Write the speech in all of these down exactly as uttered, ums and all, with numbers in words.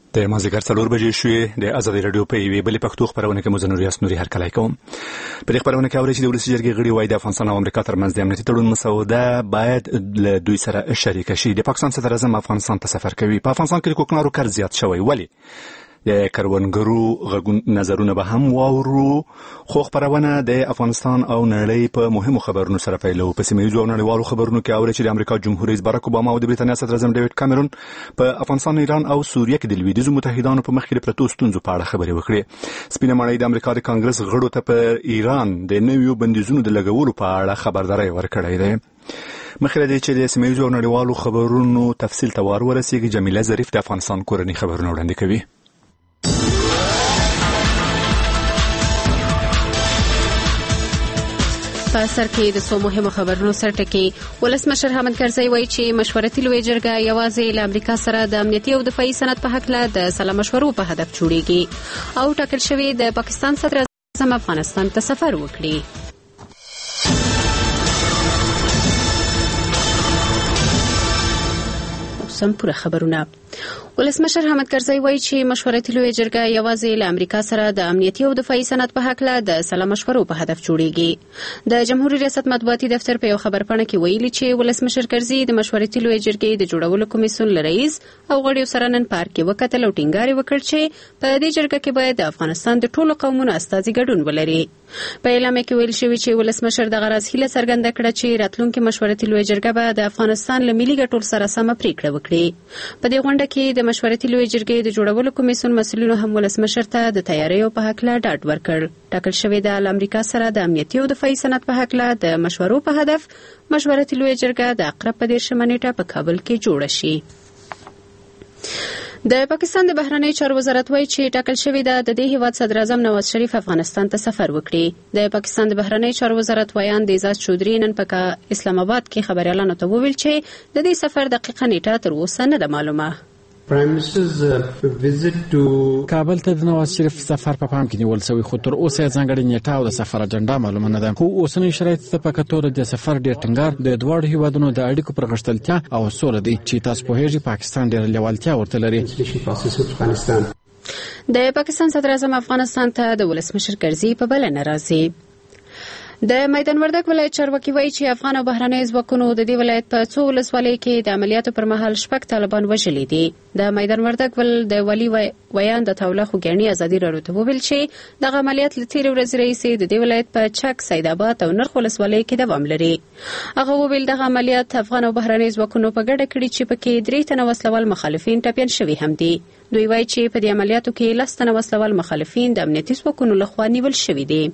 د مازدیګر څلور بجې شوې د آزادي رادیو په یوې بلې پښتو خبرونه کې مزنور یاس نوري هرکلی کوم. په دې خبرونه کې اورئ چې د ولسي جرګې غړي وایي د افغانستان او امریکا ترمنځ د امنیتي تړون مسوده باید له دوی سره شریکه شي. د پاکستان صدر اعظم افغانستان ته سفر کوي. په افغانستان کې د کوکنارو کار زیات شوی. ولې؟ د کروندګرو نظرونه به هم واورو. خو خبرونه د افغانستان او نړۍ په مهمو خبرونو سره پیلو. په سیمه‌ییزو او نړیوالو خبرونو کې اورئ چې د امریکا جمهور رئیس باراک اوباما او د برېټانیا صدر اعظم ډیوډ کامرون په افغانستان، ایران او سوریه کې د لویدیځو متحدانو په مخ کې د پرتو ستونزو په اړه خبرې وکړې. سپینه ماڼۍ د امریکا د کانګرس غړو ته په ایران د نویو بندیزونو د لګولو په اړه خبرداری ورکړی دی. مخکې له دې چې د سیمه‌ییزو او نړیوالو خبرونو تفصیل ته ور ورسیږي، جمیله ظریف د افغانستان کورنۍ خبرونه وړاندې کوي. په سر کې د څو مهمو خبرونو سرټکی. ولسمشر حامد کرزی وایي چې مشورتي لویه جرګه یوازې له امریکا سره د امنیتي او دفاعي صنعت په هکله د سلا مشورو په هدف جوړیږي او ټاکل شوی د پاکستان صدر اعظم افغانستان ته سفر وکړي. سم پوره خبرونه. ولسمشر حامد کرزی وایي چې مشورتي لویه جرګه یوازې له امریکا سره د امنیتي او دفاعي صنعت په هکله د سلا مشورو په هدف جوړیږي. د جمهوریت ریاست مطبوعاتي دفتر په یو خبرپاڼه کې ویلي چې ولسمشر کرزی د مشورتي لویه جرګې د جوړولو کمیسیون له رئیس او غړیو سره نن پارک کې وکتل او ټینګار وکړ چې په دې جرګه کې باید د افغانستان د ټولو قومونو استازي ګډون ولري. په اعلامیه کې ویل شوی چې ولسمشر د غرض هیله څرګنده کړه چې راتلونکي مشورتي لویه جرګه به د افغانستان له ملي ګټو سره سم پریکړه وکړي. په دې غونډه کې د مشورتي لویه جرګې د جوړولو کمیسیون مسؤلینو هم ولسمشر ته د تیاریو په هکله ډاډ ورکړ. ټاکل شوی د امریکا سره د امنیتي او دفاعي صنعت په هکله د مشورو په هدف مشورتي لویه جرګه د اقرب په دېرشمه نیټه په کابل کې جوړه شي. د پاکستان د بهرنی چارو وزارت وایي چې ټاکل شوی ده د دې هیواد صدر اعظم نواز شریف افغانستان ته سفر وکړي. د پاکستان د بهرنی چارو وزارت ویاند اعزاز چودري نن په اسلام آباد کې خبريالانو ته وویل چې د دې سفر دقیقه نیټه تر اوسه نه ده معلومه. Prime Minister's uh, visit to کابل ته د نواز شریف سفر په پام کې نیول شوی، خو تر اوسه ځانګړې نیټه او د سفر اجنډا معلومه نه ده. خو اوسنۍ شرایط ته په کتو د سفر ډېر ټینګار د دواړو هیوادونو د اړیکو پر غښتلتیا او سوله دی چې تاسو پوهیږئ پاکستان ډېر لیوالتیا ورته لري. د پاکستان صدر اعظم افغانستان ته د ولسمشر کرزي په بلنه راځي. د میدان وردګ ولایت چارواکي وایي چې افغان او بهرنۍ ځواکونو د دې ولایت په څو ولسوالیو کې د عملیاتو پر مهال شپږ طالبان وژلي دي. د میدان وردګ ول د والي ویاند عطاالله خوګیاڼي ازادي راډیو ته وویل چې دغه عملیات له تېرې ورځې راهیسې د دې ولایت په چک، سیدآباد او نرخ ولسوالیو کې دوام لري. هغه وویل دغه عملیات افغان او بهرنۍ ځواکونو په ګډه کړي چې پکې درې تنه وسلوال مخالفین ټپیان شوي هم دي. دوی وایي چې په دې عملیاتو کې لس تنه وسلوال مخالفین د امنیتي ځواکونو لخوا نیول شوي دي.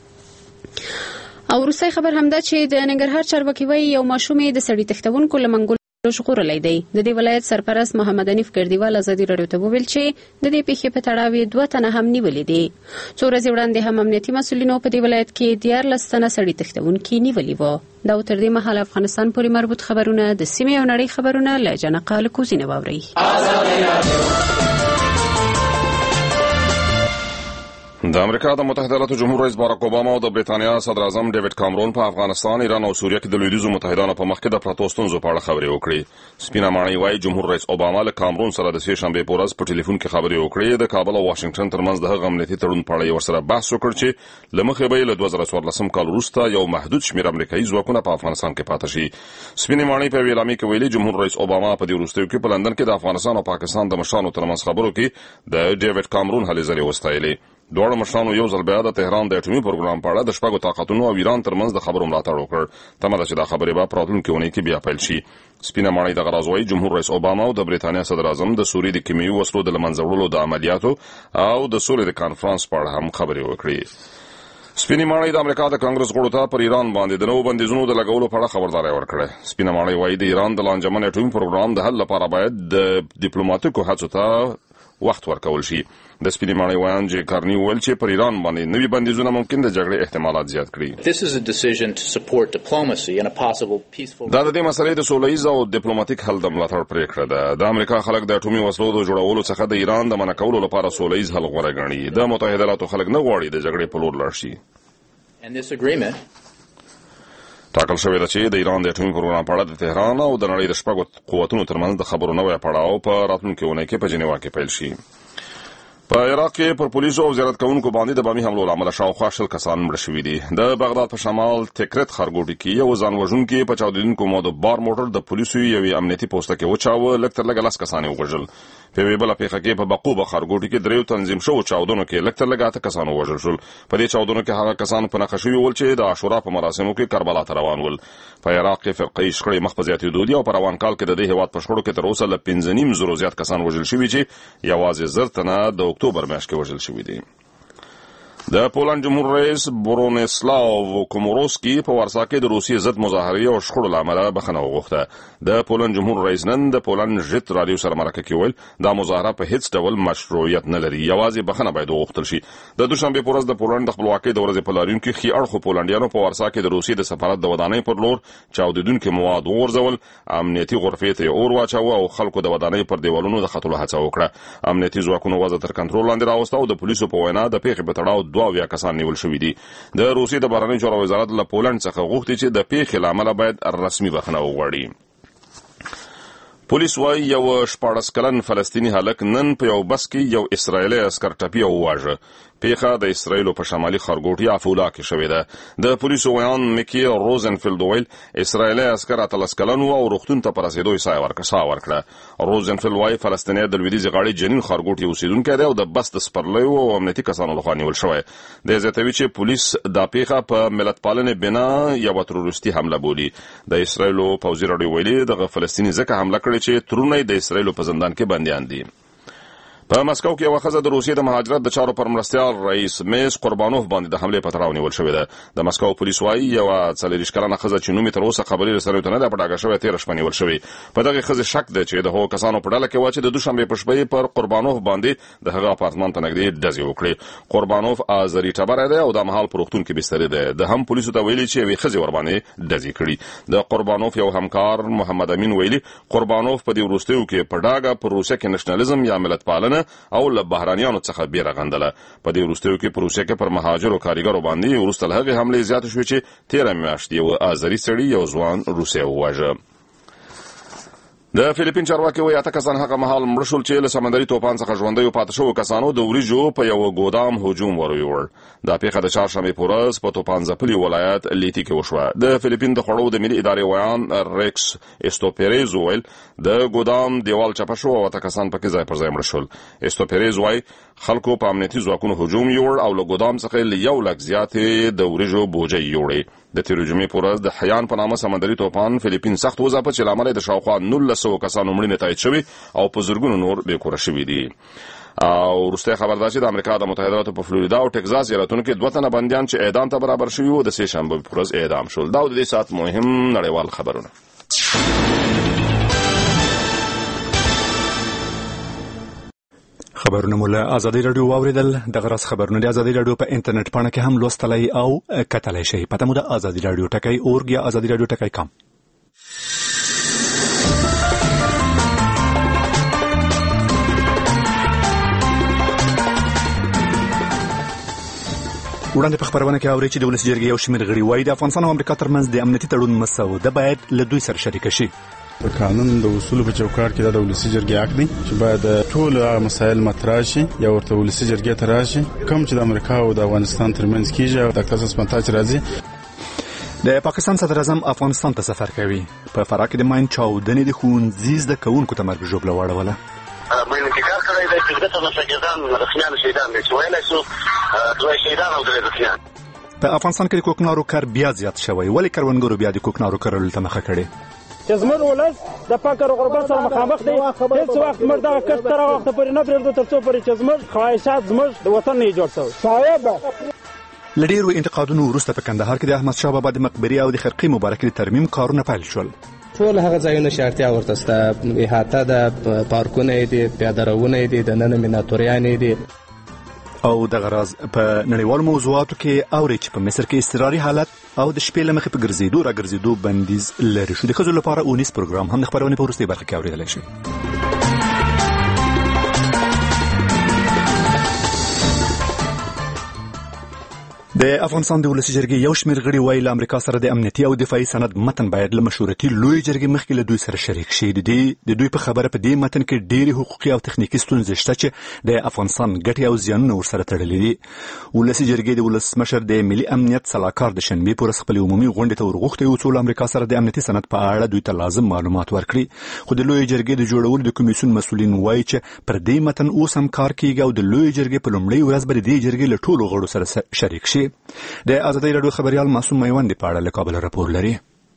او روسي خبر هم ده چې د ننګرهار چارواکي وایي یو ماشوم د سړي تښتونکو له منګولو ژغورلی دی. د دې ولایت سرپرست محمد حنیف ګردیوال ازادي راډیو ته وویل چې د دې پیښې په تړاو یې دوه تنه هم نیولي دي. څو ورځې وړاندې هم امنیتي مسؤلینو په دې ولایت کې دیارلس تنه سړي تښتونکي نیولي وو. دا تر دې مهاله افغانستان پورې مربوط خبرونه د سیمې او نړۍ خبرونه له جنقه له کوزینه واورئ. د امریکا د متحده ایالاتو جمهور رئیس باراک اوباما او د برېټانیا صدر اعظم ډیوډ کامرون په افغانستان، ایران او سوریه کې د لویدیځو متحدانو په مخ کې د پرتو ستونزو په اړه خبرې وکړې. سپینه ماڼۍ وایي جمهور رئیس اوباما له کامرون سره د سې شنبې په ورځ په ټلیفون کې خبرې وکړې. د کابل او واشنگټن ترمنځ د هغه امنیتي تړون په اړه ورسره بحث وکړ چې له مخې به یې له دوه زره څوارلسم کال وروسته یو محدود شمېر امریکایي ځواکونه په افغانستان کې پاتې شي. سپینه ماڼۍ په اعلامیه کې ویلي جمهور رئیس اوباما په دې وروستیو کې په لندن کې د افغانستان او پاکستان د مشرانو ترمنځ خبرو کې د ډیوډ کامرون هلې ځلې وستایلې. دواړو مشرانو یو ځل بیا د تهران د اټومي پروګرام په اړه د شپږو طاقتونو او ایران ترمنځ د خبرو ملاتړ وکړ. تمه ده چې دا خبرې به په راتلونکې اونۍ کې بیا پیل شي. سپینه ماڼۍ دغه راز وایي جمهور رئیس اوباما او د برېټانیا صدر اعظم د سوریې د کیمیاوي وسلو د له منځه وړلو د عملیاتو او د سولې د کانفرانس په اړه هم خبرې وکړې. سپینه ماڼۍ د امریکا د کانګرس غړو ته پر ایران باندې د نوو بندیزونو د لګولو په اړه خبرداری ورکړه. سپینه ماڼۍ وایي د ایران د لانجمن اټومي پروګرام د حل لپاره باید د ډیپلوماټیکو هڅو ته وخت ورکول شي. د سپینې ماڼۍ ویاند جې کارني وویل چې پر ایران باندې نوي بندیزونه ممکن د جګړې احتمالات زیات کړي. دا د دې مسلې د سوله ییز او ډیپلوماټیک حل د ملاتړ پرېکړه ده. د امریکا خلک د اټومي وسلو د جوړولو څخه د ایران د منع کولو لپاره سوله ییز حل غوره ګڼي. د متحده ایالاتو خلک نه غواړي د جګړې په لور لاړ شي. ټاکل شوې ده چې د ایران د اټومي پروګرام په اړه د تهران او د نړۍ د شپږو قوتونو ترمنځ د خبرو نوی پړاو په راتلونکي اونۍ کې په جنیوا کې پیل شي. په عراق کې پر پولیسو او زیارت کوونکو باندې د بامي حملو له امله شاوخوا شل کسان مړه شوي دي. د بغداد په شمال تکرت ښارګوټي کې یو ځان وژونکي په چاودېدونکو موادو بار موټر د پولیسو یوې امنیتي پوسته کې وچاوه. لږ تر لږه لس کسان یې ووژل. په یوې بله پیښه کې په بقوبه ښارګوټي کې دریو تنظیم شوو چاودنو کې لږ تر لږه اته کسان ووژل شول. په دې چاودنو کې هغه کسان په نښه شوي ول چې د عاشورا په مراسمو کې کربلا ته روان ول. په عراق کې فرقه‌يي شخړې مخ په زیاتېدو دي او په روان کال کې د دې هېواد په شخړو کې تر اوسه له پنځه نیم زرو زیات کسان وژل شوي چې یوازې زر تنه د اکتوبر میاشت کې وژل شوي دي. د پولند جمهور رئیس برونیسلاو کوموروسکی په وارسا کې د روسیې ضد مظاهرې او شخړو له امله بخښنه وغوښته. د پولند جمهور رئیس نن د پولند ژت رادیو سره مرکه کې ویل دا مظاهره په هیڅ ډول مشروعیت نه لري، یوازې بخښنه باید وغوښتل شي. د دوشنبه په ورځ د پولند د خپلواکۍ د ورځې په لاریون کې ښي اړخو پولنډیانو په وارسا کې د روسیې د سفارت د ودانۍ پر لور چاودېدونکي مواد وغورځول. امنیتي غرفې ته اور واچاوه او خلکو د ودانۍ پر دیوالونو د ختلو هڅه وکړه. امنیتي ځواکونو وضع تر کنټرول لاندې راوسته او د پولیسو په وینا د پیښې په تړاو دوه اویا کسان نیول شوي دي. د روسیې د بهرنیو چارو وزارت له پولند څخه غوښتي چې د پیښې له امله باید رسمي بخښنه وغواړي. پولیس وايي یو شپاړس کلن فلسطیني هلک نن په یو بس کې یو اسرایلی عسکر ټپي او وواژه. پیښه د اسرایلو په شمالي ښارګوټي افولا کې شوې ده. د پولیسو ویان میکی روزنفیلد ویل اسرایلی عسکر اتلس کلن و او روغتون ته په رسېدو یې ساه ورکړه. روزنفیلد وایي فلسطینی د لویدیځې غاړې جنین ښارګوټي اوسېدونکی دی او د بس د سپرلیو او امنیتي کسانو لخوا نیول شوی. دی زیاتوي چې پولیس دا پیښه په ملتپالنې بنا یوه تروریستي حمله بولي. د اسرایلو پوځي راډیو ویلي دغه فلسطیني ځکه حمله کړې چې ترونه یې د اسرایلو په زندان کې بندیان دي. په مسکو کې یوه ښځه د روسیې د مهاجرت د چارو پر مرستیال رئیس میس قربانوف باندې د حملې په تړاو نیول شوې ده. د مسکو پولیس وایي یوه څلېرویشت کلنه ښځه چې نوم یې تر اوسه خبري رسنیو ته نه ده په ډاګه شوی تېره شپه نیول شوې. په دغې ښځې شک دی چې د هغو کسانو په ډله کې وه چې د دوشنبې په شپه یې پر قربانوف باندې د هغه اپارتمان ته نږدې ډزې وکړې. قربانوف آذري ټبری دی او د مهال په روغتون کې بسترې دی. د هم پولیسو ته ویلي چې یوې ښځې ورباندې ډزې کړي. د قربانوف یو همکار محمد امین ویلي قربانوف په دې وروستیو کې په ډاګه په روسیه کې نشنالیزم یا ملتپالنه او له بهرانیانو څخه بیره غندله. په دې وروستیو کې په روسیه کې پر مهاجرو کارګرو باندې وروسته له هغې حملې زیاتې شوې چې تېره میاشت یو آذري سړي یو ځوان روسیه وواژه. د فلیپین چارواکي وایي اته کسان هغه مهال مړه شول چې له سمندري توپان څخه ژوندیو پاتې شوو کسانو د وریجو په یوه ګودام هجوم ور ویوړ. دا پیښه د چهارشنبې په ورځ په توپان ځپلي ولایت لیتي کې وشوه. د فلیپین د خوړو د ملي ادارې ویان ریکس استوپیریز وویل د ګودام دیوال چپه شو او اته کسان پکې ځای پر ځای مړه شول. استوپیریز وایي خلکو په امنیتي ځواکونو هجوم یوړ او له ګودام څخه له یو لک زیاتې د وریجو بوجۍ یوړې. د تېرې جمعې په ورځ د حیان په نامه سمندري توپان فلیپین سخت وځپه چې له امله یې د شاوخوا نولس سوه کسانو مړینې تایید شوي او په زرګونو نور بېکوره شوي دي. او وروستی خبر دا چې د امریکا د متحده ایالاتو په فلوریدا او ټکزاس ایالتونو کې دوه تنه بندیان چې اعدام ته برابر شوي وو د سې شنبې په ورځ اعدام شول. دا د دې ساعت مهم نړیوال خبرونه. خبرونه مو له ازادي راډیو واوریدل. دغه راز خبرونه د ازادي راډیو په انټرنیټ پاڼه کې هم لوستلای او کتلای شئ. پته مو د ازادي راډیو ټکی اورګ یا ازادي راډیو ټکی کام. وړاندې په خبرونه کې اوري چې د ولس جرګې یو شمېر غړي وایي د افغانستان او امریکا ترمنځ د امنیتي تړون مسوده باید له دوی سره شریکه شي. د قانون د اصولو په چوکاټ کې د ولسي جرګې حق دی چې باید ټول هغه مسایل مطرح شي یا ورته ولسي جرګې ته راشي کوم چې د امریکا او د افغانستان ترمنځ کیږي. او ډاکټر سسمنتاج راځي د پاکستان صدر اعظم افغانستان ته سفر کوي. په فراه کې د ماین چاودنې د ښوونځي زده کوونکو ته مرګ ژوبله واړوله. ماین انتقال کړی دی چې دغه مساجدان رسمیان شهیدان دي چې ویلی شو دوه شهیدان او درې رسمیان. په افغانستان کې د کوکنارو کار بیا زیات شوی. ولې کروندګرو بیا د کوکنارو کرلو ته مخه کړې؟ چې زموږ ولس د فقر او غربت سره مخامخ دی. هیڅ وخت موږ دغه کښت تر هغه وخته پورې نه پرېږدو تر څو پورې چې زموږ خواهشات زموږ د وطن نه جوړ شوی. صاحب له ډېرو انتقادونو وروسته په کندهار کې د احمدشاه بابا د مقبرې او د خرقې مبارکې د ترمیم کارونه پیل شول. ټول هغه ځایونه چې اړتیا ورته شته، احاطه ده، پارکونه دي، پیاده روونه دي، دننه میناتوریانې دي. او دغه راز په نړیوالو موضوعاتو کې اوري چې په مصر کې اضطراري حالت او د شپې له مخې په ګرځېدو را ګرځېدو بندیز لري شو. د ښځو لپاره اونیس پروګرام هم د خپرونې په وروستۍ برخه کې اورېدلی شي. د افغانستان د ولسي جرګې یو شمېر غړي وایي له امریکا سره د امنیتي او دفاعي سند متن باید له مشورتي لوی جرګې مخکې له دوی سره شریک شي. د دې د دوی په خبره په دې متن کې ډېرې حقوقي او تخنیکي ستونزې شته چې د افغانستان ګټې او زیانونه ورسره تړلي دي. ولسي جرګې د ولسمشر د ملي امنیت سلاکار د شنبې په ورځ خپلې عمومي غونډې ته ورغوښتی و څو له امریکا سره د امنیتي سند په اړه دوی ته لازم معلومات ورکړي. خو د لوی جرګې د جوړولو د کمیسیون مسؤلین وایي چې پر دې متن اوس هم کار کیږي او د لوی جرګې په لومړۍ ورځ به د دې جرګې له ټولو غړو سره شریک شي. د ازادي راډیو خبريال معصوم میوند په اړه له کابل راپور لري.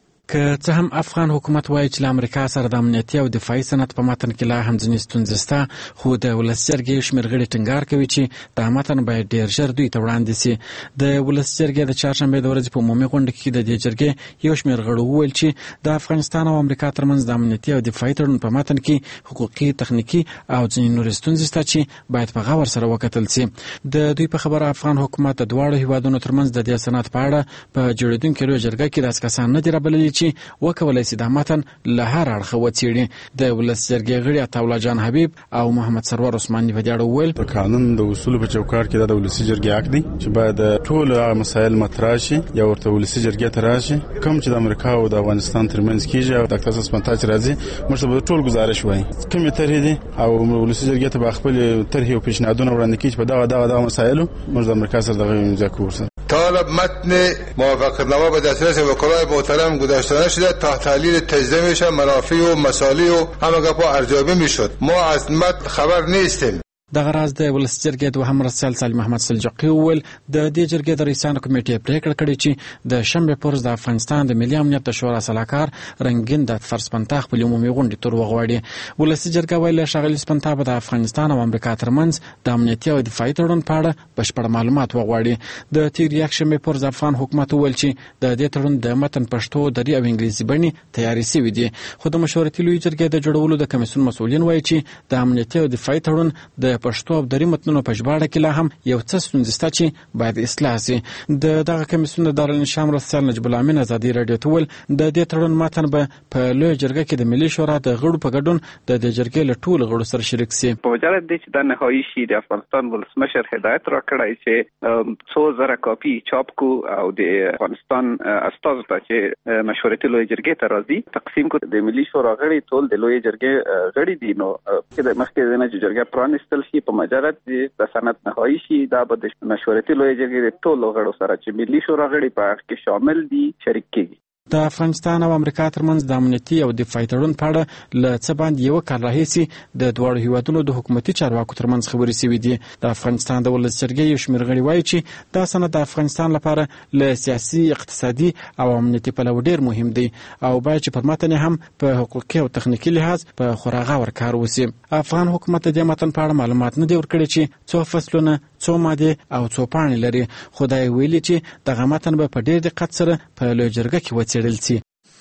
که څه هم افغان حکومت وایي چې له امریکا سره د امنیتي او دفاعي سند په متن کې لا هم ځینې ستونزې شته، خو د ولسي جرګې شمېر غړي ټینګار کوي چې دا متن باید ډېر ژر دوی ته وړاندې شي. د ولسي جرګې د چهارشنبې د ورځې په عمومي غونډه کې د دې جرګې یو شمېر غړو وویل چې د افغانستان او امریکا ترمنځ د امنیتي او دفاعي تړون په متن کې حقوقي، تخنیکي او ځینې نورې ستونزې شته چې باید په غور سره وکتل شي. د دوی په خبره افغان حکومت د دواړو هیوادونو ترمنځ د دې سند په اړه په جوړېدونکې لویه جرګه کې داسې کسان نه دي رابللي چې وکولای شي دا متن له هر اړخه وڅېړي. د ولسي جرګې غړي عطاالله جان حبیب او محمد سرور عثماني په دې اړه وویل په قانون د اصولو په چوکاټ کې د ولسي جرګې حق دی چې باید ټول هغه مسایل مطرح شي یا ورته ولسي جرګې ته راشي کوم چې د امریکا او د افغانستان ترمنځ کېږي او د تاسو سپنتا چې راځي موږ ته ټول گزارش وایي کومې طرحې دي او ولسي جرګې ته به خپل طرحې او پیشنهادونه وړاندې کړي چې په دغه دغه دغه مسایلو موږ د امریکا سره دغه امضا کوو. طالب متن موافقتنامه به دسترس وکلای محترم گذاشته نشده تا تحلیل تجزیه میشه منافع و مصالح و همه گپا ارزیابی میشد. ما از متن خبر نیستیم. دغه راز د ولسي جرګې دوهم مرستیال سالم محمد سلجوقي وویل د دې جرګې د رئیسانو کمیټې پریکړه کړې چې د شنبې په ورځ د افغانستان د ملي امنیت د شورا سلاکار رنګین د فرسپنتا خپل عمومي غونډې تر وغواړي. ولسي جرګه ویل ښاغلي سپنتا به د افغانستان او امریکا ترمنځ د امنیتي او دفاعي تړون په اړه بشپړ معلومات وغواړي. د تیر یکشنبې په ورځ افغان حکومت وویل چې د دې تړون د متن پښتو، دري او انګلیسي بڼې تیارې شوي دي، خو د مشورتي لویې جرګې د جوړولو د کمیسیون مسؤلین وایي چې د امنیتي او دفاعي تړون د پښتو او دري متنونو په ژباړه کې لا هم یو څه ستونزې شته چې باید اصلاح شي. د دغه کمیسیون د دارالانشا مرستیال نجیب الامین ازادي راډیو ته وویل د دې تړون متن به په لویه جرګه کې د ملي شورا د غړو په ګډون د دې جرګې له ټولو غړو سره شریک شي. په وجه د چې د نهایي شي د افغانستان ولسمشر هدایت راکړی چې څو زره کاپي چاپ کو او د افغانستان استازو ته چې مشورتي لویه جرګې ته راځي تقسیم کو. د ملي شورا غړي ټول د لویه جرګې غړي دي، نو د مخکې نه چې جرګه پرانستل شي په مجرد د سند نهایی شي دا به د مشورتي لویه جرګې د ټولو غړو سره چې ملي شورا غړي په هغه کې شامل دي شریک کیږي. د افغانستان او امریکا ترمنځ د امنیتي او دفاعي تړون په اړه له څه باندې یو کال راهیسې د دواړو هیوادونو د حکومتي چارواکو ترمنځ خبرې شوې دي. د افغانستان د ولسي جرګې یو شمېر غړي وایي چې دا سند د افغانستان لپاره له سیاسي، اقتصادي او امنیتي پلوه ډېر مهم دی او باید چې پر متن هم په حقوقي او تخنیکي لحاظ په خورا غور کار وشي. افغان حکومت د دې متن په اړه معلومات نه دی ورکړی چې څو فصلونه، څو مادې او څو پاڼې لري، خو دا یې ویلي چې دغه متن به په ډېر دقت سره په لویه جرګه کې وڅېړل شي.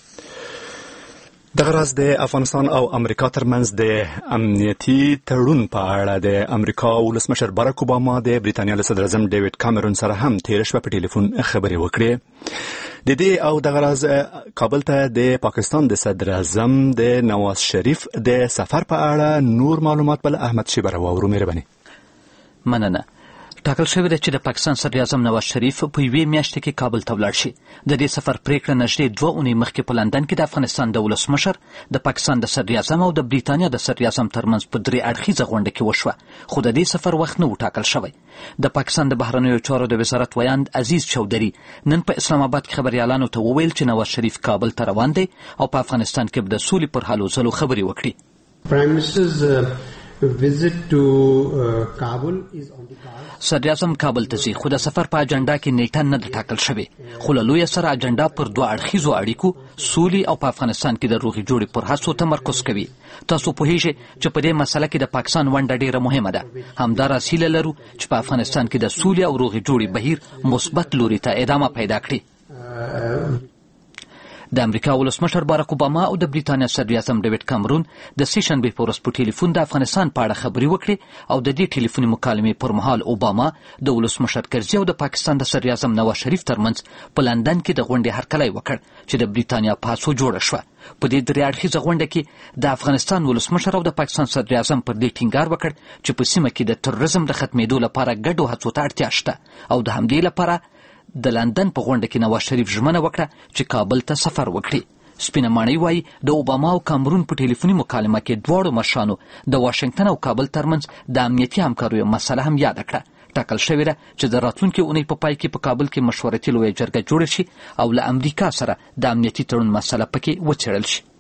دغه راز د افغانستان او امریکا ترمنځ د امنیتي تړون په اړه د امریکا ولسمشر باراک اوباما د بریتانیا له صدر اعظم ډیوډ کامرون سره هم تېره شپه په ټلیفون خبرې وکړې. د دې او دغه راز کابل ته د پاکستان د صدر اعظم د نواز شریف د سفر په اړه نور معلومات بل احمد شیبر واورو. مهرباني. مننه. ټاکل شوې ده چې د پاکستان صدر اعظم نواز شریف په یوې میاشتې کې کابل ته ولاړ شي. د دې سفر پریکړه نږدې دوه اونۍ مخکې په لندن کې د افغانستان د ولسمشر، د پاکستان د صدر اعظم او د بریتانیا د صدر اعظم ترمنځ په درې اړخیزه غونډه کې وشوه، خو د دې سفر وخت نه و ټاکل شوی. د پاکستان د بهرنیو چارو د وزارت ویاند عزیز چودري نن په اسلام آباد کې خبريالانو ته وویل چې نواز شریف کابل ته روان دی او په افغانستان کې د سولې پر حالو ځلو خبرې وکړي. Prime Minister's uh, visit to uh, Kabul is on the card. صدر اعظم کابل ته ځي، خو د سفر په اجنډا کې نیټه نه ده ټاکل شوې، خو له لویه سره اجنډا پر دوه اړخیزو اړیکو، سولې او په افغانستان کې د روغې جوړې پر هڅو تمرکز کوي. تاسو پوهیږئ چې په دې مسله کې د پاکستان ونډه ډېره مهمه ده. همداراز هیله لرو چې په افغانستان کې د سولې او روغې جوړې بهیر مثبت لوري ته ادامه پیدا کړي. د امریکا ولسمشر باراک اوباما او د بریتانیا صدر اعظم ډیوډ کامرون د سې شنبې په ورځ په ټلیفون د افغانستان په اړه خبرې وکړې او د دې ټلیفوني مکالمې پر مهال اوباما د ولسمشر کرزي او د پاکستان د صدر اعظم نواز شریف ترمنځ په لندن کې د غونډې هرکلی وکړ چې د بریتانیا په هڅو جوړه شوه. په دې درې اړخیزه غونډه کې د افغانستان ولسمشر او د پاکستان صدر اعظم پر دې ټینګار وکړ چې په سیمه کې د تروریزم د ختمېدو لپاره ګډو هڅو ته اړتیا شته او د همدې لپاره د لندن په غونډه کې نواز شریف ژمنه وکړه چې کابل ته سفر وکړي. سپینه ماڼۍ وایي د اوباما او کامرون په ټلیفوني مکالمه کې دواړو مشرانو د واشنګټن او کابل ترمنځ د امنیتي همکاریو مسله هم یاد کړه. ټاکل شوې ده چې د راتلونکي اونۍ په پای کې په کابل کې مشورتي لویه جرګه جوړه شي او له امریکا سره د امنیتي تړون مسله پکې وڅېړل شي.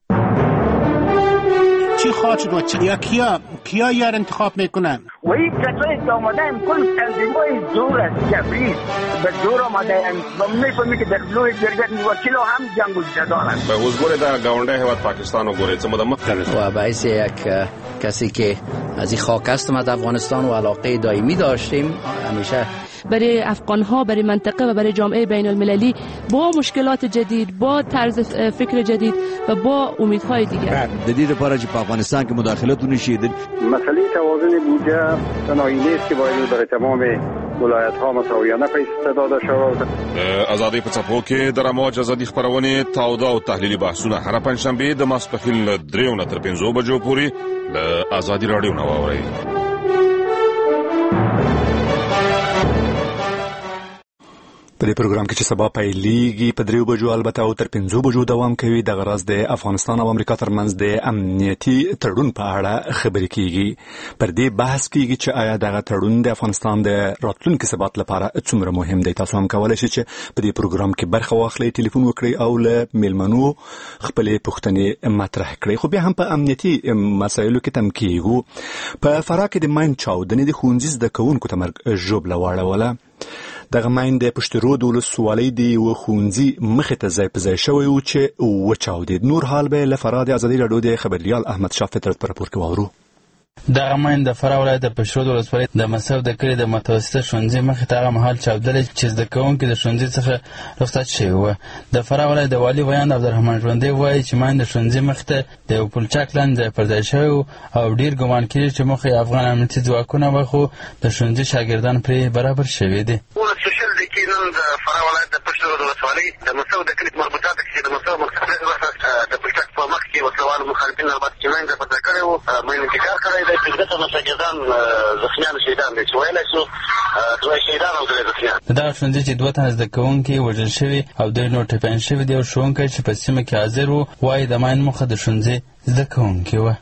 چی خواهد شد و یا کیا کیا یار انتخاب میکنن؟ و این کسایی که آمدن کل تنظیم‌های زور است، جبری به زور آمدن و میفهمی که در لوی جرگت وکیل هم جنگ دارن. به حضور در گاونده هیواد پاکستان و گوره چه مدمت کنید؟ و باعث یک کسی که از این خاک است ما در افغانستان و علاقه دائمی داشتیم همیشه برای افغان‌ها، برای منطقه و برای جامعه بین المللی با مشکلات جدید، با طرز فکر جدید و با امیدهای دیگر. جدید لپاره چې په افغانستان کې مداخلت ونشي. مسئله توازن بودجه صنایع نیست که باید برای تمام ولایت‌ها مساویانه پیسې داده شود. ازادي په څپو کې د رموج ازادي خبرونه تاوده او تحلیلي بحثونه هر پنځشنبه د ماسپښین له دریو نه تر پنځو بجو پورې له ازادي راډیو نه واورئ. په دې پروګرام کې چې سبا پیلېږي په دریو بجو البته او تر پنځو بجو دوام کوي. د غرض د افغانستان او امریکا ترمنځ د امنیتي تړون په اړه خبرې کیږي. پر دې بحث کیږي چې آیا دغه تړون د افغانستان د راتلونکي ثبات لپاره څومره مهم دی. تاسو هم کولای شئ چې په دې پروګرام کې برخه واخلئ، ټلیفون وکړئ او له میلمنو خپلې پوښتنې مطرح کړئ. خو بیا هم په امنیتي مسایلو کې تم کیږو. په فراه کې د ماین چاودنې د ښوونځي زده کوونکو ته مرګ ژوبله واړوله. دغه ماین د پشترود ولسوالۍ د یوه ښوونځي مخې ته ځای په ځای شوی و چې وچاودېد. نور حال به له فراه د ازادي راډیو د خبریال احمد شاه فطرت په راپور کې واورو. دغه ماین د فراه ولایت د پشترود ولسوالۍ د مسو د کلي د متوسطه ښوونځي مخې ته هغه مهال چاودلی چې زده کوونکي د ښوونځي څخه رخصت شوي وو. د فراه ولایت د والي ویاند عبدالرحمن ژوندی وایي چې ماین د ښوونځي مخې ته د یو پلچک لاندې ځای پر ځای شوی و او ډېر ګمان کېږي چې موخه یې افغان امنیتي ځواکونه وه، خو د ښوونځي شاګردان پرې برابر شوي دي. نن د فراه ولایت د پشترود ولسوالۍ د مسو د کلي مربوطات کې د مسو مقصد د پلچک په مخ کې وسوال مخالفین البته چې ماین ځای کړی و ماین انتقال کړی دی. پنځه تنه شاګردان زخمیان شهیدان دي چې ویلی شو دوه شهیدان او درې زخمیان. د دغه ښوونځي چې دوه تنه زده کوونکي وژل شوي او دوی نور ټپیان شوي دي او ښوونکی چې په سیمه کې حاضر و وایي د ماین موخه د ښوونځي زده کوونکي وه.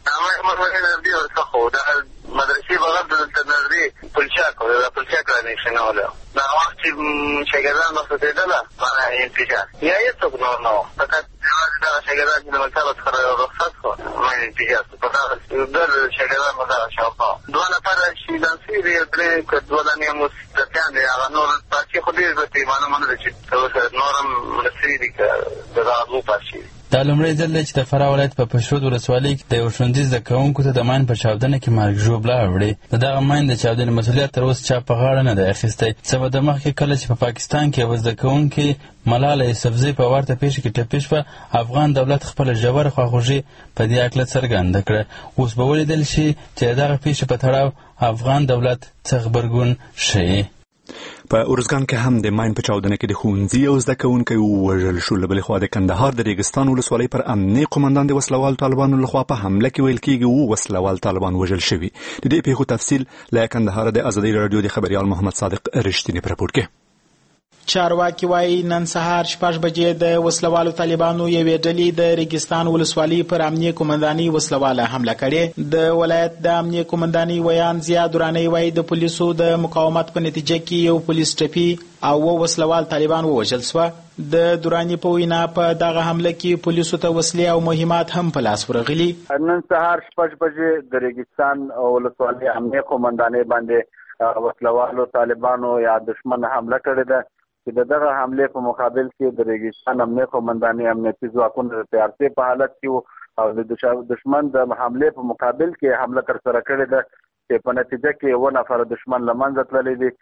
مدرسې بغیر د نظري پلچک د پلچک رانیښنوله دغه وخت چې شاګردان مخصوصېدله معنی انفجار یا هېڅوک نور نه وو، فقط یوازې دغه شاګردان چې د مکتبه څخه رخصت شوه معنی انفجار شو. په دغه ډېر شاګردان په دغه شاوخوا دوه نفره شهیدان شوي دي، درې که دوه دانې هم اوس ټپیان دي. هغه نور پاتې خو ډېر زیات معلومه نه ده چې نور هم مړه شوي دي که د دغه دوه پاتې شوي. دا لومړی ځل دی چې د فراه ولایت په پشترود ولسوالۍ کې د یو ښوونځي زده کوونکو ته د ماین په چاودنه کې مرګ ژوبله اوړي. د دغه ماین د چاودنې مسؤلیت تر اوسه چا په غاړه نه دی اخیستی. څه موده مخکې کله چې په پاکستان کې یوه زده کوونکې ملاله یوسفزۍ په ورته پیښه کې ټپي شوه، افغان دولت خپله ژوره خواخوږي په دې هکله څرګنده کړه. اوس به ولیدل شي چې د دغه پیښې په تړاو افغان دولت څه غبرګون ښیي. په ارزګان کې هم د ماین په چاودنه کې د ښوونځي او زده کوونکی ووژل شو. له بلې خوا د کندهار د ریګستان ولسوالۍ پر امني قومندان د وسلوال طالبانو لخوا په حمله کې ویل کېږي اووه وسلوال طالبان وژل شوي. د دې پیښو تفصیل له کندهار د ازادي راډیو د خبریال محمد صادق رښتینی په راپور کې. چارواکي وایي نن سهار شپږ بجې د وسلوالو طالبانو یوې ډلې د ریګستان ولسوالۍ پر امنیه قومندانۍ وسلواله حمله کړې. د ولایت د امنیه قومندانۍ ویان ضیا درانۍ وایي د پولیسو د مقاومت په نتیجه کې یو پولیس ټپي او اووه وسلوال طالبان ووژل شوه. د دراني په وینا په دغه حمله کې پولیسو ته وسلې او مهمات هم په لاس ورغلي. نن سهار شپږ بجې د ریګستان ولسوالۍ امنیه قومندانۍ باندې وسلوالو طالبانو یا دشمن حمله کړې ده چې دغه حمله په مقابل کې د ریګستان امنیه قومندانۍ امنیتي ځواکونو د تیارتۍ په حالت کې او د دشمن د حمله په مقابل کې حمله ترسره کړې ده چې په نتیجه کې اووه نفره دشمن له منځه تللي دي.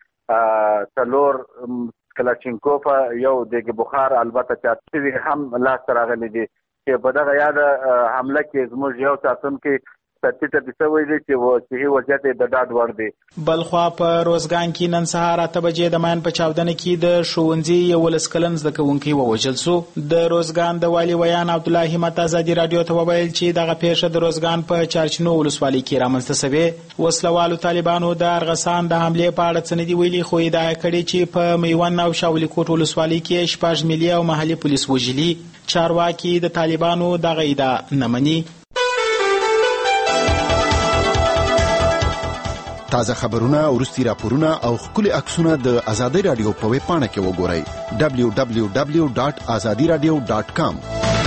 څلور کلاشینکوف یو دیګ بخار البته چاټوي هم لاس راغلي دي چې په دغه یاد حمله کې زموږ یو ساتونکي ثرټي ټرټي وایي چې صحي وضعیت د ډاډ وړ دی. بلخوا په روزګان کې نن سهار اته بجې د ماین په چاودنه کې د ښوونځي یولس کلن زده کوونکی ووژل شو. د روزګان د والي ویان عبدالله همت ازادي راډیو ته وویل چې دغه پیښه د روزګان په چارچینو ولسوالۍ کې رامنځته شوې. وسلوالو طالبانو د ارغسان د حملې په اړه څه نه دي ویلي، خو ادعا کړې چې په میوند او شاولي کوټ ولسوالۍ کې شپږ ملي او محلي پولیس وژلي. چارواکي د طالبانو دغه ادعا نه مني. تازه خبرونه، وروستي راپورونه او ښکلي عکسونه د ازادي رادیو په ویب پاڼه کې وګورئ دبلیو دبلیو دبلیو ډاټ ازادي رادیو ډاټ کام.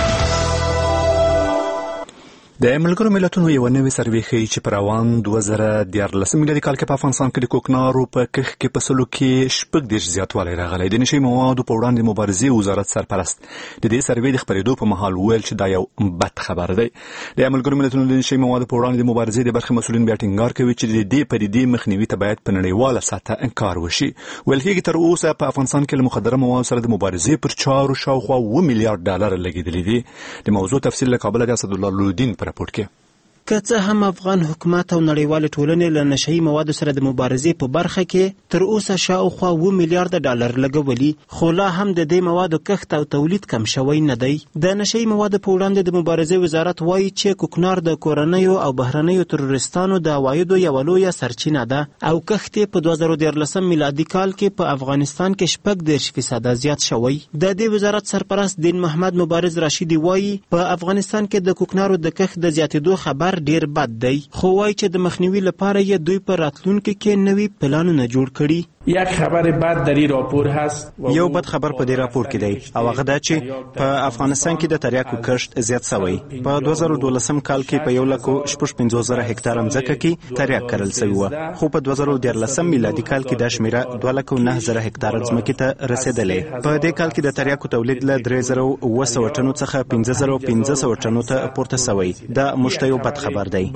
د ملګرو ملتونو یو نوې سروې ښیي چې په روان دوه زره دیارلسم میلادي کال کې په افغانستان کې د کوکنارو په کښت کې په سلو کې شپږ دېرش زیاتوالی راغلی. د نشهیي موادو په وړاندې مبارزې وزارت سرپرست د دې سروې د خپرېدو په مهال وویل چې دا یو بد خبر دی. د ملګرو ملتونو د نشهیي موادو په وړاندې د مبارزې د برخې مسؤلین بیا ټینګار کوي چې د دې پدیدې مخنیوي ته باید په نړیواله سطحه کار وشي. ویل کېږي تر اوسه په افغانستان کې له مخدره موادو سره د مبارزې پر چارو شاوخوا اوه میلیارډ ډالر لګېدلي دي. د موضوع تفصیل له کابله د اسدالله لودین په راپورټ کې. که څه هم افغان حکومت او نړیوال ټولنې له نشهیي موادو سره د مبارزې په برخه کې تر اوسه شاوخوا اوه میلیارډ ډالر لګولي، خو لا هم د دې موادو کښت او تولید کم شوی نه دی. د نشهیي موادو په وړاندې د مبارزې وزارت وایي چې کوکنار د کورنیو او بهرنیو تروریستانو د عوایدو یوه لویه سرچینه ده او کښت یې په دوه زره دیارلسم میلادي کال کې په افغانستان کې شپږ دېرش فیصده زیات شوی. د دې وزارت سرپرست دین محمد مبارز راشدي وایي په افغانستان کې د کوکنارو د کښت د زیاتېدو خبر ډیر بد دی، خو وایي چې د مخنیوي لپاره یې دوی په راتلونکي کې نوي پلانونه جوړ کړي. یک خبر بد در این راپور هست. یو بد خبر په دې راپور کې دی او هغه دا چې په افغانستان کې د تریاکو کښت زیات شوی. په دوه زره دولسم کال کې په یو لکو شپږ پنځوس زره هکتار ځمکه کې تریاک کرل شوی و، خو په دوه زره دیارلسم میلادي کال کې دا شمیره دوه لکو نه زره هکتار ځمکې ته رسیدلې. په دې کال کې د تریاکو تولید له درې زره اوه سوه ټنو څخه پنځه زره پنځه سوه ټنو ته پورته شوی. دا موږ ته یو بد خبر دی.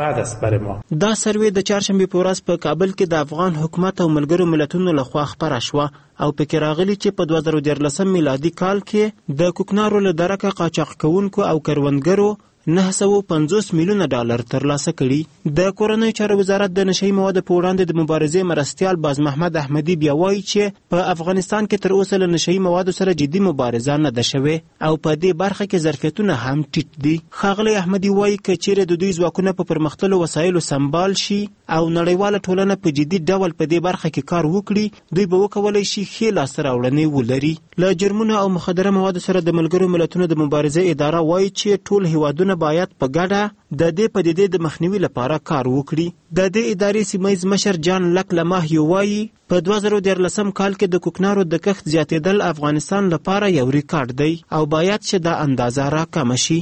دا سروې د چهارشنبې په ورځ په کابل کې د افغان حکومت او ملګرو ملتونو لخوا خپره شوه او پکې راغلي چې په دوه زره دیارلسم میلادي کال کې د کوکنارو له درکه قاچاق کوونکو او کروندګرو نه سوه پنځوس میلیونه ډالر ترلاسه کړي. د کورنیو چارو وزارت د نشهیي موادو په وړاندې د مبارزې مرستیال باز محمد احمدي بیا وایي چې په افغانستان کې تر اوسه له نشهیي موادو سره جدي مبارزه نه ده شوې او په دې برخه کې ظرفیتونه هم ټیټ دي. ښاغلی احمدي وایي که چیرې د دوی ځواکونه په پرمختللو وسایلو سمبال شي او نړیواله ټولنه په جدي ډول په دې برخه کې کار وکړي، دوی به وکولی شي ښې لاسته راوړنې ولري. له جرمونو او مخدره موادو سره د ملګرو ملتونو د مبارزې اداره وایي چې ټول هیوادونه باید په ګډه د دې پدیدې د مخنیوي لپاره کار وکړي. د دې ادارې سیمه ییز مشر جان لک لماهیو وایي په دوه زره دیارلسم کال کې د کوکنارو د کښت زیاتېدل افغانستان لپاره یو ریکارډ دی او باید چې دا اندازه راکمه شي.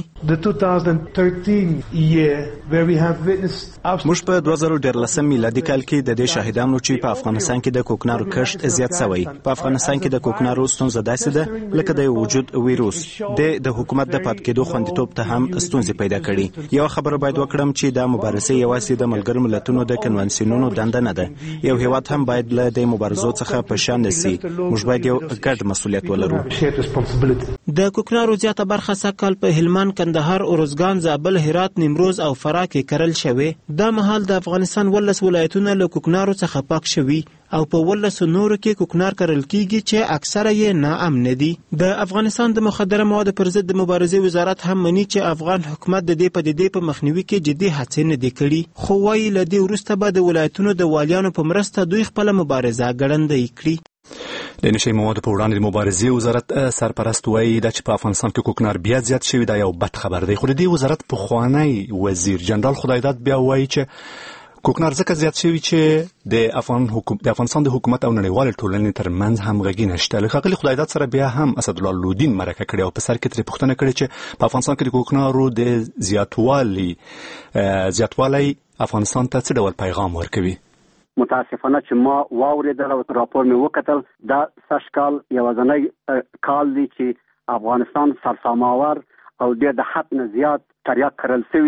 موږ په دوه زره دیارلسم میلادي کال کې د دې شاهدانو چې په افغانستان کې د کوکنارو کښت زیات شوی. په افغانستان کې د کوکنارو ستونزه داسې ده لکه د وجود ویروس د حکومت د پاتې کېدو خوندیتوب ته هم ستونزې پیدا کړي. یو خبره باید وکړم چې دا مبارزه یوازې د ملګرو ملتونو د کنوانسیونونو دنده نه ده. یو هیواد هم باید له د مبارزو څخه په شان نسی. موږ باید یو ګډ مسؤلیت ولرو. د کوکنارو زیاته برخه سږکال په هلمند، کندهار، ارزګان، زابل، هرات، نیمروز او فراه کې کرل شوی. دا مهال د افغانستان ولس ولایتونه له کوکنارو څخه پاک شوي او په ولسو نورو کې کوکنار کرل کیږي چې اکثره یې ناامن دي. د افغانستان د مخدره موادو پر ضد د مبارزې وزارت هم مني چې افغان حکومت د دې پدیدې په مخنیوي کې جدي هڅې نه دي کړي، خو وایي له دې وروسته به د ولایتونو د والیانو په مرسته دوی خپله مبارزه ګړندۍ کړي. د نشهیي موادو په وړاندې د مبارزې وزارت سرپرست وایي دا چې په افغانستان کې کوکنار بیا زیات شوي دا یو بد خبر دی. خو د دې وزارت پخوانی وزیر جنرال خدایداد بیا وایي چې کوکنار ځکه زیات شوي چې د افغان حکومت د افغانستان د حکومت او نړیوالې ټولنې ترمنځ همغږي نشته. له ښاغلي خدایداد سره بیا هم اسدالله لودین مرکه کړې او په سر کې ترې پوښتنه کړې چې په افغانستان کې د کوکنارو د زیاتوالي زیاتوالی افغانستان ته څه ډول پیغام ورکوي. متاسفانه چې ما واورېدل او راپور مې وکتل، دا سږ کال یوازینی کال دی چې افغانستان سرساماور او ډېر د حد نه زیات تریاک کرل شوي دي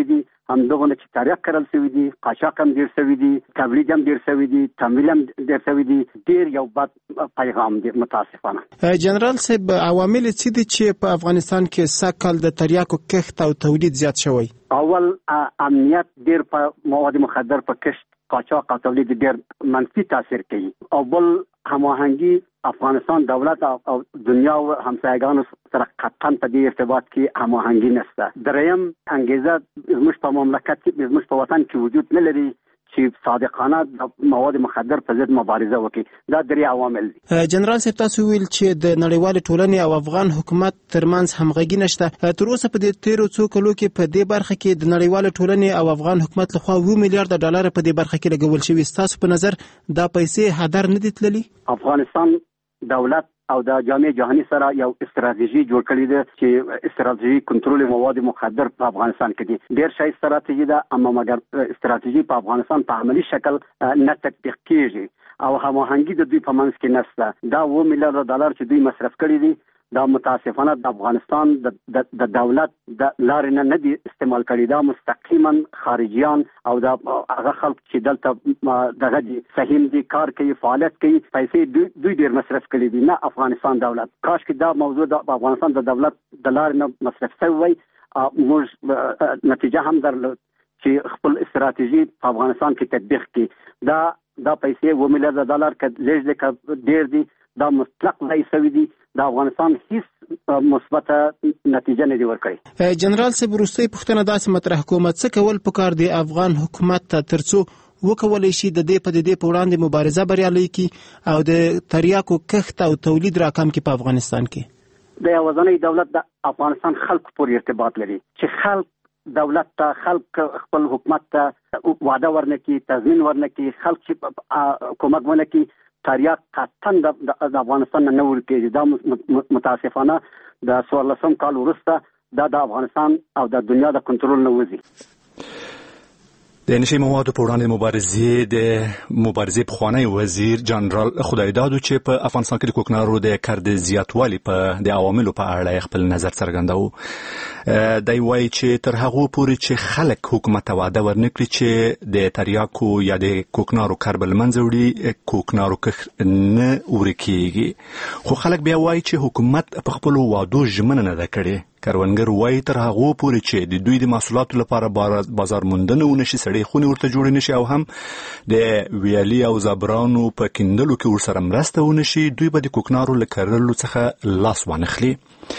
همدغه چې تاریخ کرل شوی دي، قاچاق هم ډیر شوی دي، تبلیغ هم ډیر شوی دي، تمویل هم ډیر شوی دي. ډیر یو بد پیغام دی متاسفانه. جنرال صاحب، عوامل څه دي چې په افغانستان کې سږ د تریاکو کښت او تولید زیات شوی؟ اول امنیت ډیر په مواد مخدر په کښت، قاچاق او تولید ډیر منفي تاثیر کوي. او بل هماهنګي افغانستان دولت او دنیا او همسایگانو سره قطعا په دې ارتباط کې هماهنګي نشته. دریم انګیزه زموږ په مملکت کې، زموږ په وطن کې وجود نه لري چې صادقانه د مواد مخدر په ضد مبارزه وکړي. دا درې عوامل دي. جنرال صاحب، تاسو ویل چې د نړیوال ټولنې او افغان حکومت ترمنځ همغږي نشته. تر اوسه په دې تیرو څو کلو کې په دې برخه کې د نړیوال ټولنې او افغان حکومت لخوا اوه میلیارډ ډالر په دې برخه کې لګول شوي. ستاسو په نظر دا پیسې هدر نه دي تللي؟ افغانستان دولت او د جامعه جهاني سره یو استراتیژي جوړ کړی دی چې استراتیژي کنټرول مواد مخدر په افغانستان کې دي. ډیر شای استراتیژي ده، اما مګر استراتیژي په افغانستان په عملی شکل نه تطبیق کیږي او هماهنګي د دوی په منځ کې نشته. دا اوه میلیارډ ډالر چې دوی مصرف کړي دي، دا متاسفانه د افغانستان د دولت د لارې نه نه دي استعمال کړي. دا مستقیما خارجيان او د هغه خلک چې دلته دغه دي سهم دي، کار کوي، فعالیت کوي، پیسې دوی ډیر مصرف کړي دي، نه افغانستان دولت. کاش کې دا موضوع د افغانستان د دولت د لارې نه مصرف شوی وای، موږ نتیجه هم درلود چې خپل استراتیژي په افغانستان کې تطبیق کړي. دا دا پیسې اوه میلیارډ ډالر کې لږ دي که ډیر دي، دا مطلق ځای شوی دي. د افغانستان هیڅ مثبت نتیجه نه دی ورکړی. جنرال صاحب، وروستۍ پوښتنه داسې مطرح کوم، څه کول پکار دی افغان حکومت ته ترڅو وکولای شي د دې په دې په وړاندې مبارزه بریالۍ کړي او د تریاکو کښت او تولید راکم کړي په افغانستان کې؟ د یوازینی دولت د افغانستان خلک پورې ارتباط لري چې خلک دولت ته، خلک خپل حکومت ته وعده ورنکړي، تضمین ورنکړي، خلک چې کومک ونکړي، تریاک قطعا د افغانستان نه ورکېږي. دا متاسفانه د څوارلسم کال وروسته دا د افغانستان او د دنیا د کنټرول نه وځي. د نشي موادو په وړاندې مبارزې د مبارزې پخوانی وزیر جنرال خدایدادو چې په افغانستان کې د کوکنارو د کار د زیاتوالي په د عواملو په اړه خپل نظر څرګنداوه. دی وایي چې تر هغه پورې چې خلک حکومت وعده ورنکړي چې د تریاکو یا د کوکنارو کار بل منځ وړي، کوکنارو کښ نه ورکېږي. خو خلک بیا وایي چې حکومت په خپل وعدو ژمنه نه ده کړې. کروندګر وایي تر هغه پورې چې د دوی د محصولاتو لپاره بازار موندنه ونشي، سړې خونې ورته جوړې نشي او هم د ویالي او زابرانو په کیندلو کې ورسره مرسته ونشي، دوی به د کوکنارو له کرلو څخه لاس وانخلي.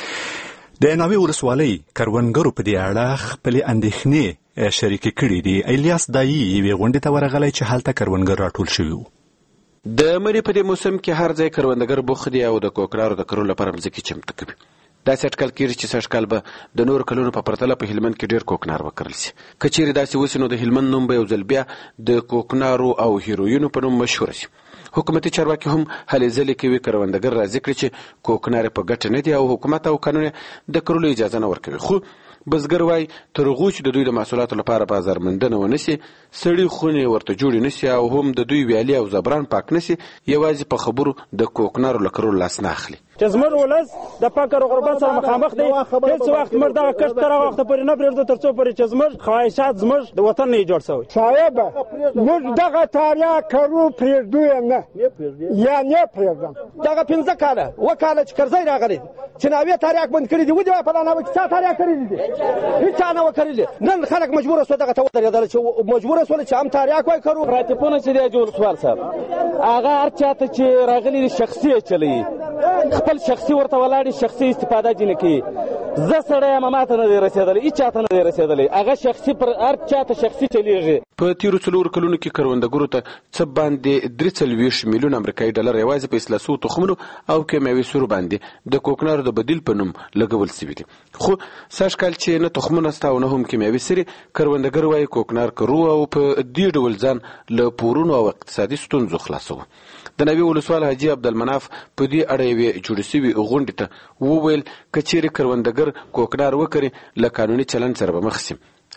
د ناوې ولسوالۍ کروندګرو په دې اړه خپلې اندېښنې شریکې کړي دي. الیاس دایي یوې غونډې ته ورغلی چې هلته کروندګر راټول شوي وو. د مني په دې موسم کې هر ځای کروندګر بوخت دي او د کوکنارو د کرلو لپاره مځکې چمتو کوي. داسې اټکل کېږي چې سږ کال به د نورو کلونو په پرتله په هلمند کې ډېر کوکنار وکرل شي. که چیرې داسې وسي نو د هلمند نوم به یو ځل بیا د کوکنارو او هیروینو په نوم مشهوره شي. حکومتي چارواکي هم هلې ځلې کوي کروندګر راضي کړي چې کوکنار په ګټه نه دي او حکومت او قانون د کرلو اجازه نه ورکوي. خو بزګر وایي تر هغو چې د دوی د محصولاتو لپاره بازار موندنه ونشي، سړې خونې ورته جوړې نشي او هم د دوی ویالې او زبران پاک نشي، یوازې په خبرو د کوکنارو له کرلو لاس نه اخلي. چې زموږ ولس د فقر او غربت سره مخامخ دی. هیڅ وخت موږ دغه کښت تر هغه وخته پورې نه پرېږدو تر څو پورې چې زموږ خواهشات زموږ د وطن نه جوړ شوی. صاحب موږ دغه تریاک کرو پرېږدو یې نه یا نه پرېږدم. دغه پنځه کاله اووه کاله چې کرزی راغلی چې ناوې تریاک بند کړي دي، ودې وایه په دا ناوه کې چا تریاک کړي دي؟ هېڅ چا نه وه کړلي. نن خلک مجبوره سوه دغه ته ودرېدله چې مجبوره سوله چې هم تریاک وایي کرو. پراتیپونه چې دی جوړسوال صاحب هغه هر چا ته چې راغلي دي شخصي یې چلوي، خپل شخصي ورته ولاړې شخصي استفاده ځینې کوي. زه سړی یم ما ته نه دی رسېدلی، هېڅ چا ته نه دی رسېدلی، هغه شخصي پر هر چا ته شخصي چلېږي. په تیرو څلورو کلونو کې کروندګرو ته څه باندې درې څلوېښت میلیون امریکایي ډالر یوازې په اصلاحسوو تخمونو او کیمیاوي سرو باندې د کوکنارو د بدیل په نوم لګول شوي دي. خو سږ کال چې نه تخمونه شته او نه هم کیمیاوي سرې، کروندګر وایي کوکنار کرو او په دې ډول ځان له پورونو او اقتصادي ستونزو خلاصوه. د نوي ولسوال حاجي عبدالمناف په دې اړه یوې جوړې شوې غونډې ته وویل که چیرې کروندګر کوکنار وکړي له قانوني چلند سره به مخ شي.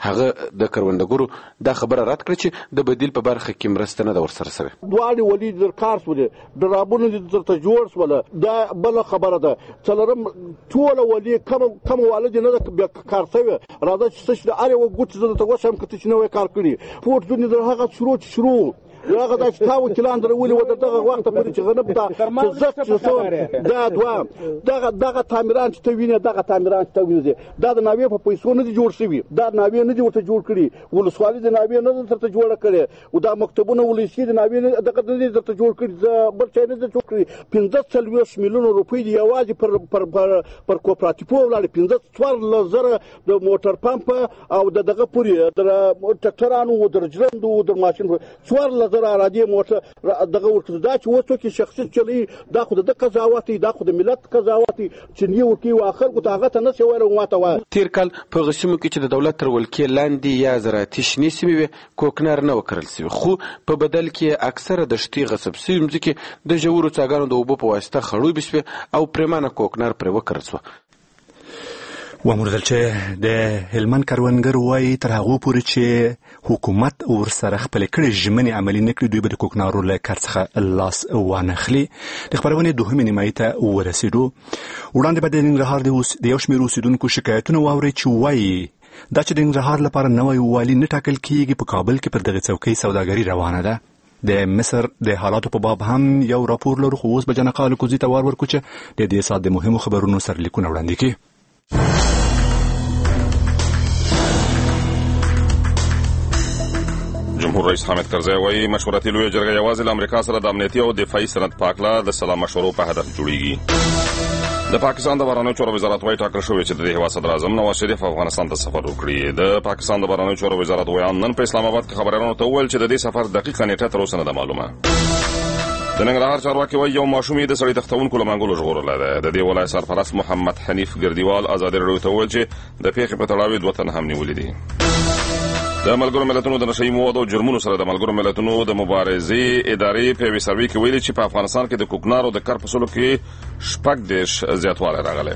هغه د کروندګرو دا خبره رد کړه چې د بدیل په برخه کې مرسته نه ده ورسره سوې. دواړې ولي در کار سولې ډرابونه دې درته جوړ سوله دا بله خبره ده. څلورم ټوله ولي کم کم والد نه ده کار سوې راځه چې څه شي هر یو ګوت زه درته وښیم که ته چې نوی کار کړي پورت ځونې در هغه شروع چې شروع هغه دا چې تا وکیلان درولي وه د دغه وخته پورې چې غنم ته چې زښت چې څه دا دوه دغه دغه تعمیران چې ته وینې دغه تعمیران چې ته وینې دا د ناوې په پیسو نه دي جوړ شوي دا ناوې نه دي ورته جوړ کړي ولسوالي د ناوې نه ده درته جوړه کړې او دا مکتبونه ولسي د ناوې دغه نه دي درته جوړ کړي بل چا نه دي جوړ کړي پنځه څلوېښت میلیونه روپۍ دي یوازې پر پر پر پر کوپراتیفو ولاړې پنځه څوارلس زره د موټر پمپ او د دغه پورې د ټکټرانو د رجرندو د ماشین څوارلس زره ارادي موټر دغه ورکړي دا چې اوس څوک شخصي چلی دا خو د قضاوت دا خو د ملت قضاوت چې نیو ورکی واخر کو هغه ته نه شوی وماته و. تیر کال په غسیمو کې چې د دولت تر ولکې لاندې یا زراعتي شنې سیمې وي کوکنار نه وکرل سوي خو په بدل کې اکثره د شتي غصب سوي مځکې د ژورو څاګانو د اوبو په واسطه خړوبې سوي او پرېمانه کوکنار پرې وکرل سوه. وموردل چې د هلمند کروندګر وایي تر هغو پورې چې حکومت ورسره خپلې کړې ژمنې عملي نه کړي دوی به د کوکنارو له کار څخه لاس وانخلي. د خپرونې دوهمې نیمایي ته ورسېدو. وړاندې به د ننګرهار د یو شمېر اوسېدونکو شکایتونه واورئ چې وایي دا چې د ننګرهار لپاره نوی والي نه ټاکل کېږي په کابل کې پر دغه څوکۍ سوداګري روانه ده. د مصر د حالاتو په باب هم یو راپور لرو خو اوس به جنقا الکوزي ته وار ورکړو چې د دې ساعت د مهمو خبرونو سرلیکونه وړاندې کړي. جمهور رئیس حامد کرزی وایي مشورتي لویه جرګه یوازې له امریکا سره د امنیتي او دفاعي سند په هکله د سلا مشورو په هدف جوړیږي. د پاکستان د بهرنیو چارو وزارت وایي ټاکل شوې چې د دې هېواد صدر اعظم نواز شریف افغانستان ته سفر وکړي. د پاکستان د بهرنیو چارو وزارت ویان نن په اسلام آباد کې خبریالانو ته وویل چې د دې سفر دقیقه نیټه تر اوسه نه ده معلومه. د ننګرهار چارواکي وایي یو ماشوم یې د سړي تختونکو له منګولو ژغورلی دی. د دې ولایت سرپرست محمد حنیف ګردیوال ازادي راډیو ته وویل چې د پیښې په تړاو دوه تنه هم نیولي دي. د ملګرو ملتونو د نشهیي موادو او جرمونو سره د ملګرو ملتونو د مبارزې ادارې په یوې سروې کې ویلي چې په افغانستان کې د کوکنارو د کار په سلو کې شپږ دېرش زیاتوالی راغلی.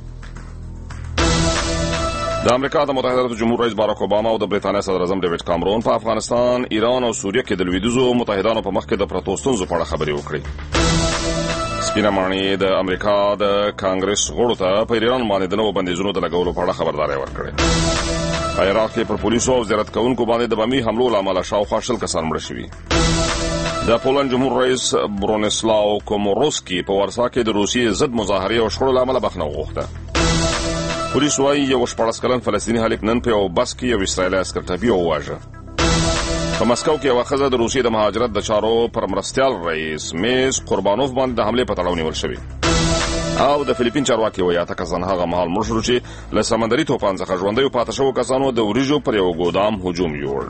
د امریکا د متحده ایالاتو جمهور رئیس باراک اوباما او د برېټانیا صدر اعظم ډیوډ کامرون په افغانستان، ایران او سوریه کې د لویدیځو متحدانو په مخ کې د پرتو ستونزو په اړه خبرې وکړې. سپینه ماڼۍ د امریکا د کانګرس غړو ته په ایران باندې د نوو بندیزونو د لګولو په اړه خبرداری ورکړې. په عراق کې پر پولیسو او زیارت کوونکو باندې د بمي حملو له امله شاوخوا شل کسان مړه شوي. د پولند جمهور رئیس برونیسلاو کوموروسکي په ورسا کې د روسیې ضد مظاهرې او شخړو له امله بخښنه وغوښته. پولیس وايي یو شپاړس کلن فلسطیني هلک نن په یو بس کې یو اسرایلي عسکر ټپي او وواژه. په مسکو کې یوه ښځه د روسیې د مهاجرت د چارو پر مرستیال رئیس میز قربانوف باندې د حملې په تړاو نیول شوې. او د فلیپین چارواکي وایي اته کسان هغه مهال مړه شول چې له سمندري طوفان څخه ژوندیو پاتې شوو کسانو د وریجو پر یو ګودام هجوم یوړ.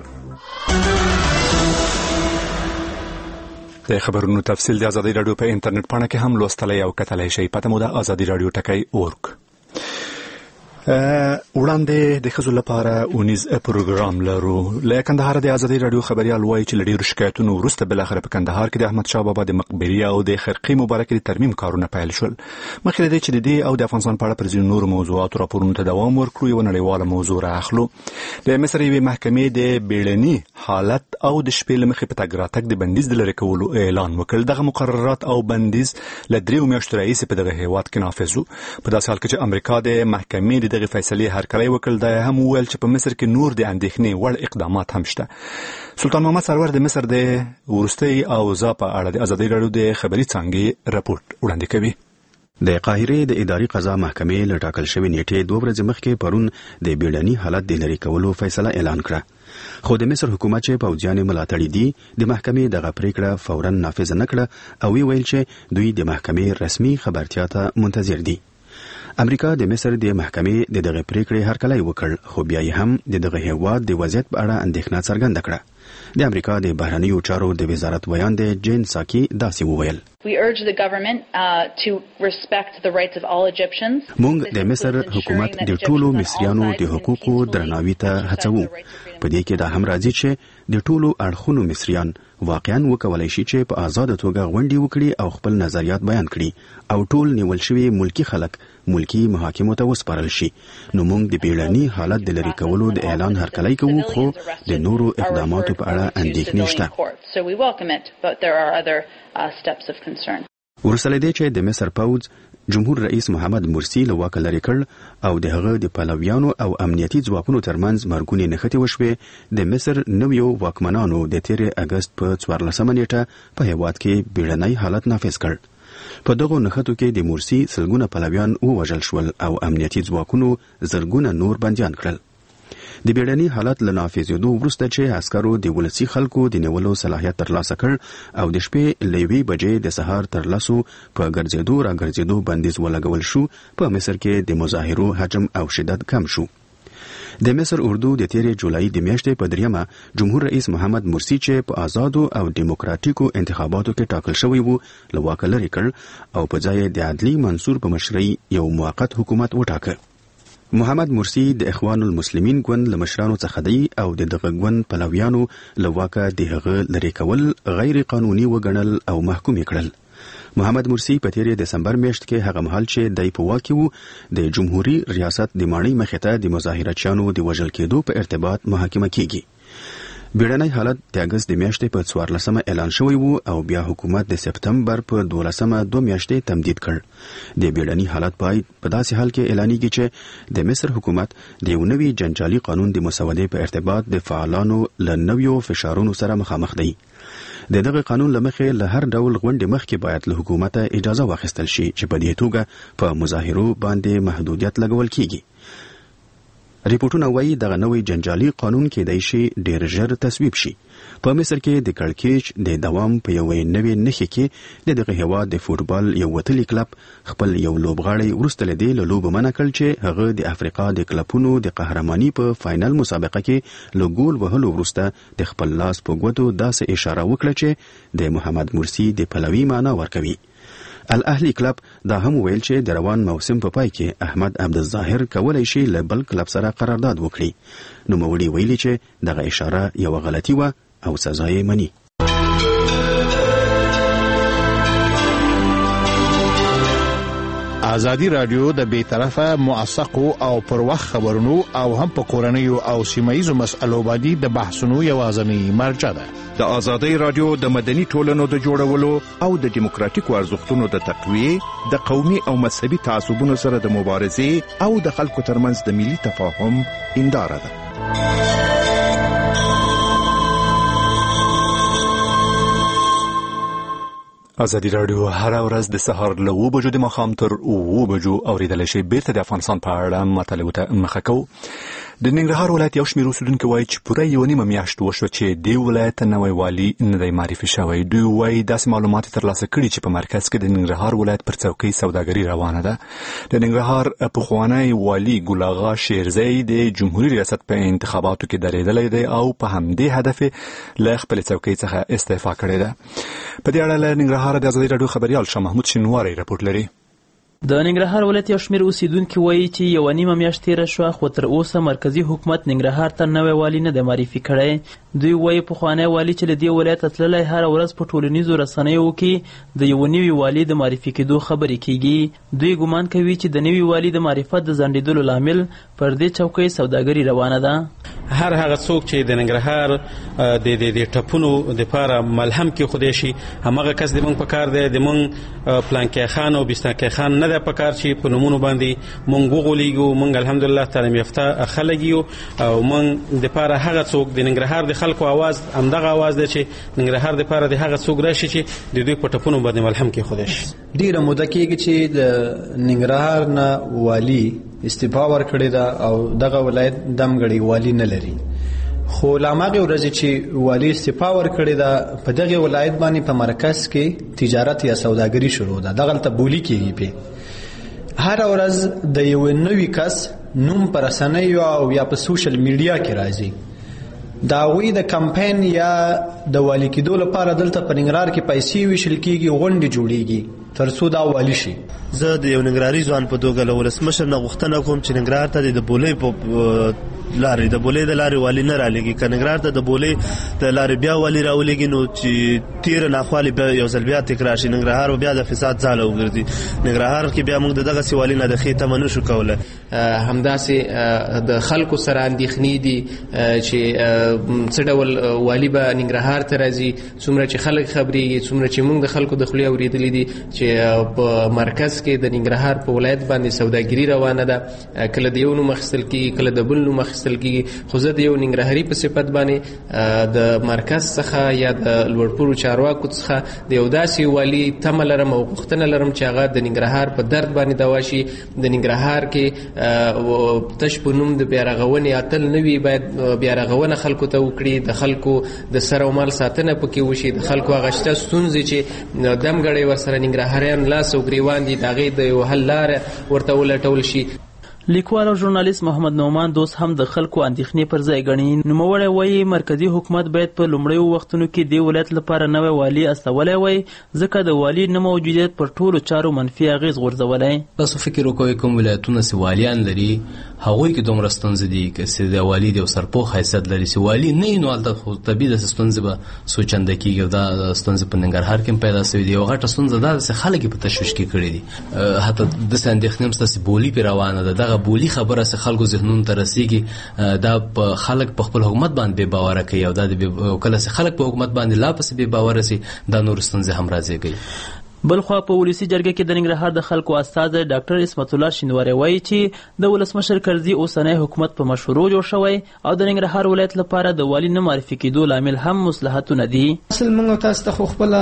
د خبرونو تفصیل د ازادي راډیو په انټرنیټ پاڼه کې هم لوستلی او کتلی شئ. پته مو ده ازادي راډیو ټکی اورګ. وړاندې د ښځو لپاره اونیز پروګرام لرو. له کندهار د ازادي راډیو خبريال وایي چې له ډېرو شکایتونو وروسته بالاخره په کندهار کې د احمدشاه بابا د مقبرې او د خرقې مبارکې د ترمیم کارونه پیل شول. مخکې له دې چې د دې او د افغانستان په اړه پر ځینو نورو موضوعاتو راپورونو ته دوام ورکړو، یوه نړیواله موضوع رااخلو. د مصر یوې محکمې د بیړني حالت او د شپې له مخې په تګ راتګ د بندیز د لرې کولو اعلان وکړ. دغه مقررات او بندیز له دریو میاشتو راهیسې په دغه هېواد کې نافذ و. په داسې حال کې چې امریکا د محکمې د دغه فیصلې هرکلی وکړ، دا هم وویل چې په مصر کې نور د اندېښنې وړ اقدامات هم شته. سلطان محمد سرور د مصر د وروستۍ اوضاع په اړه د ازادي راډیو د خبري څانګې رپورټ وړاندې کوي. د قاهرې د اداري قضا محکمې له ټاکل شوې نیټې دوه ورځې مخکې پرون د بیړني حالت د لرې کولو فیصله اعلان کړه. خو د مصر حکومت چې پوځیان ملاتړي دي د محکمې دغه پریکړه فوراً نافذ نه کړه او ویل چې دوی د محکمې رسمي خبرتیا ته منتظر دي. امریکا د مصر د محکمې د دغه پریکړې هرکلی وکړ، خو بیا یې هم د دغه هیواد د وضعیت په اړه اندېښنه څرګنده کړه. د امریکا د بهرنیو چارو د وزارت ویان د جین ساکی داسې وویل: We urge the government uh, to respect the rights of all Egyptians. موږ د مصر حکومت د ټولو مصریانو د حقوقو درناوي ته هڅوو. په دې کې دا هم راځي چې د ټولو اړخونو مصریان واقعا وکولای شي چې په آزاد توګه غونډې وکړي او خپل نظریات بیان کړي او ټول نیول شوی ملکی خلک ملکی محاکمو ته وسپارل شي. نو موږ د بیړني حالت د لرې کولو د اعلان هرکلی کوو، خو د نورو اقداماتو په اړه اندېښنې شته. وروسته له دې چې د مصر پوځ جمهور رئیس محمد مرسی له واکه لرې کړ او د هغه د پلویانو او امنیتي ځواکونو ترمنځ مرګونې نښتې وشوې، د مصر نویو واکمنانو د تیرې اګست په څوارلسمه نیټه په هیواد کې بیړنی حالت نافذ کړ. په دغو نښتو کې د مرسی سلګونه پلویان ووژل شول او امنیتي ځواکونو زرګونه نور بندیان کړل. د بیړني حالت له نافذېدو وروسته چې عسکرو د ولسي خلکو د نیولو صلاحیت ترلاسه کړ او د شپې له یوې بجې د سهار تر لسو په ګرځېدو را ګرځېدو بندیز ولګول شو، په مصر کې د مظاهرو حجم او شدت کم شو. د مصر اردو د تیرې جولای د میاشتې په دریمه جمهور رئیس محمد مرسی چې په آزادو او دیموکراتیکو انتخاباتو کې ټاکل شوی وو له واکه لرې کړ او په ځای د عدلي منصور په مشرۍ یو موقت حکومت وټاکه. محمد مرسی د اخوان المسلمین ګوند له مشرانو څخه دی او د دغه ګوند پلویانو له واکه د هغه لرې کول غیر قانوني وګڼل او محکوم کړل. محمد مرسی په تیرې دسمبر میاشت کې هغه مهال چې دای په واک وو د جمهوریت ریاست د ماڼۍ مخې ته د مظاهرچیانو د وژل کېدو په ارتباط محاکمه کیږي. بیړنی حالت د اګست د میاشتې په څوارلسمه اعلان شوی وو او بیا حکومت د سپتمبر په دولسمه دوه میاشتې تمدید کړ. د بیړني حالت پای په داسې حال کې اعلانېږي چې د مصر حکومت د یو نوي جنجالي قانون د مسودې په ارتباط د فعالانو له نویو فشارونو سره مخامخ دی. د دغه قانون لمخې له هر ډول غونډې مخکې باید له حکومت اجازه واخیستل شي چې په دې توګه په مظاهرو باندې محدودیت لګول کیږي. ریپورتونه وایي دغه نوی جنجالي قانون کېدای شي ډېر ژر تصویب شي. په مصر کې د کړکېچ د دوام په یوې نوې نښې کې د دغه هېواد د فوټبال یو وتلي کلب خپل یو لوبغاړی وروسته له دې له لوبو منع کړ چې هغه د افریقا د کلبونو د قهرماني په فاینل مسابقه کې له ګول وهلو وروسته د خپل لاس په ګوتو داسې اشاره وکړه چې د محمد مرسی د پلوي معنا ورکوي. الاهلي کلب دا هم ویل چې د روان موسم په پای کې احمد عبدالظاهر کولای شي له بل کلب سره قرارداد وکړي. نوموړي ویلي چې دغه اشاره یو غلطي وه او سزا یې مني. ازادي رادیو د بې طرفه موثقو او پر وخت خبرونو او هم په کورنیو او سیمایي مسألو باندې د بحثونو یوازینی مرجع ده. د ازادي رادیو د مدني ټولنو د جوړولو او د دیموکراتیکو ارزښتونو د تقویې، د قومي او مذهبي تعصبونو سره د مبارزې او د خلکو ترمنځ د ملي تفاهم هنداره ده. ازادي رادیو هر ورځ د سهار له اوه بجو د ماښام تر اوه بجو اوریدلی شي. بیرته د افغانستان په اړه مطالبو ته مخه کوو. د ننګرهار ولایت یو شمېر اوسېدونکي وایي چې پوره یوه نیمه میاشت وشوه چې دې ولایت ته نوی والي نه دی معرفي شوی. دوی وایي داسې معلومات یې ترلاسه کړي چې په مرکز کې د ننګرهار ولایت پر څوکۍ سوداګري روانه ده. د ننګرهار پخوانی والي ګل اغا شیرزی د جمهوري ریاست په انتخاباتو کې درېدلی دی او په همدې هدف یې له خپلې څوکۍ څخه استعفا کړې ده. په دې اړه له ننګرهار د ازادي راډیو خبریال شاه محمود شینواری رپورټ لري. د ننګرهار ولایت یو شمېر اوسېدونکي وایي چې یوه نیمه میاشت تېره شوه خو تر اوسه مرکزي حکومت ننګرهار ته نوی والي نه دی معرفي کړی. دوی وایي پخوانی والي چې له دې ولایته تللی هره ورځ په ټولنیزو رسنیو کې د یوه نوي والي د معرفي کېدو خبرې کېږي. دوی ګمان کوي چې د نوي والي د معرفت د ځنډېدلو لامل پر دې چوکۍ سوداګري روانه ده. هر هغه څوک چې د ننګرهار د د ټپونو دپاره ملهم کې خدای شي همغه کس د موږ په کار دی. د موږ پلانکي خان او بستانکي خان نه ده په کار چې په نومونو باندې موږ وغولېږو. موږ الحمدلله تعلیم یافته خلک یو او موږ دپاره هغه څوک د ننګرهار د خلکو اواز همدغه اواز دی چې ننګرهار دپاره د هغه څوک راشي چې د دوی په ټپونو باندې ملهم کې خدای شي. ډېره موده کېږي چې د ننګرهار نه والي استعفا ورکړې ده او دغه ولایت دمګړی والي نه لري. خو له هماغې ورځې چې والي استعفا ورکړې ده په دغې ولایت باندې په مرکز کې تجارت یا سوداګري شروع ده. دغلته بولي کېږي پې هر ورځ د یو نوي کس نوم په رسنیو او یا په سوشل میډیا کې راځي. د هغوی د کمپین یا د والي کېدو لپاره دلته په ننګرهار کې پیسې ویشل کېږي، غونډې جوړېږي ترڅو دا والی شي. زه د یو ننګرهاري ځوان په توګه له ولسمشر نه غوښتنه کوم چې ننګرهار ته د بولې په لارې د بولې د لارې والی نه رالېږي. که ننګرهار ته د بولې د لارې بیا والی راولېږي نو چې تېره ناخوالې بیا یو ځل بیا تکرار شي، ننګرهار بیا د فساد ځاله وګرځي. ننګرهار کې بیا موږ د دغسې والي نه د ښې تمه نه شو کولی. همداسې د خلکو سره اندېښنې دي چې څه ډول والي به ننګرهار ته راځي. څومره چې خلک خبرېږي، څومره چې موږ د خلکو د خولې اورېدلي دي چې په مرکز کې د ننګرهار په ولایت باندې سوداګري روانه ده، کله د یو نوم اخیستل کېږي، کله د بل نوم اخیستل کېږي. خو زه د یو ننګرهاري په صفت باندې د مرکز څخه یا د لوړپوړو چارواکو څخه د یو داسې والي تمه لرم او غوښتنه لرم چې هغه د ننګرهار په درد باندې دوا شي. د ننګرهار کې تش په نوم د بیارغونې اتل نه وي، باید بیارغونه خلکو ته وکړي، د خلکو د سر او مال ساتنه پکې وشي، د خلکو هغه شته ستونزې چې دمګړی ورسره ننګرهاریان لاس او ګریوان دي د هغې د یو حل لاره ورته ولټول شي. لیکوال او ژورنالیست محمد نعمان دوست هم د خلکو اندېښنې پر ځای ګڼي. نوموړی وایي مرکزي حکومت باید په لومړیو وختونو کې د ولایت لپاره نوی والي استولی وای، ځکه د والي نه موجودیت پر ټولو چارو منفي اغېز غورځولی. تاسو فکر وکوئ کوم ولایتونه چې والیان لري هغوی کې دومره ستونزې دي که د والي د یو سرپوښ حیثیت لري، چې والي نه وي نو هلته خو طبیعي داسې ستونزې به سوچنده کېږي. او دا ستونزې په ننګرهار کې هم پیدا شوي دي. یو غټه ستونزه دا ده چې خلک یې په تشویش کې کړي دي. حتی داسې اندېښنې هم شته چې بولي پرې روانه ده. دغه بولي خبره چې خلکو ذهنونو ته رسېږي دا په خلک په خپل حکومت باندې بې باوره کوي، او دا د کله چې خلک په حکومت باندې لا پسې بې باوره شي دا نور ستونزې هم رازېږي. بلخوا په ولسي جرګه کې د ننګرهار د خلکو استازی ډاکټر اسمت الله شینواری وایي چې د ولسمشر کرزي اوسنی حکومت په مشورو جوړ شوی او د ننګرهار ولایت لپاره د والي نه معرفي کېدو لامل هم مصلحتونه دي. اصل موږ تاسو ته خو خپل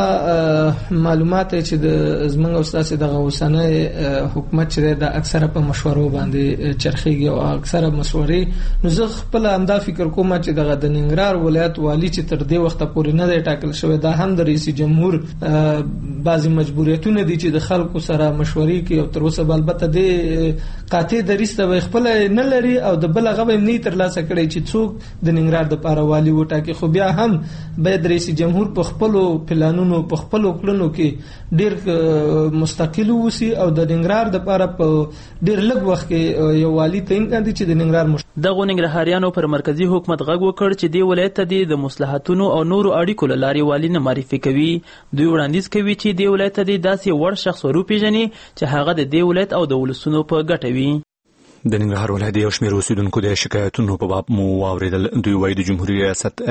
معلومات چې د زموږ او تاسو د اوسنی حکومت چې د اکثره په مشورو باندې چرخېږي او اکثره مشورې، نو زه خپل همدا فکر کوم چې دغه د ننګرهار ولایت والي چې تر دې وخته پورې نه دی ټاکل شوی، دا هم د رئیس جمهور بعضې مجبوریتونه دي چې د خلکو سره مشورې کوي او تر اوسه به البته د قاطع دریځ ته خپله نه لري او د بل هغه به یې نه ترلاسه کړی چې څوک د ننګرهار دپاره والي وټاکي. خو بیا هم باید رئیس جمهور په خپلو پلانونو په خپلو کړنو کې ډېر مستقل واوسي او د ننګرهار دپاره په ډېر لږ وخت کې یو والي تعین کړي چې د ننګرهار دغو ننګرهاریانو پر مرکزي حکومت غږ وکړ چې دې ولایت ته د مصلحتونو او نورو اړیکو له لارې والي نه معرفي کوي. دوی وړاندیز کوي چې دې ولایت ته داسې وړ شخص وروپېژني چې هغه د دې ولایت او د ولسونو په ګټه وي. د ننګرهار ولایت یو شمېر اوسیدونکو د شکایتونو په باب مو واورېدل. دوی وایي د جمهوریت ریاست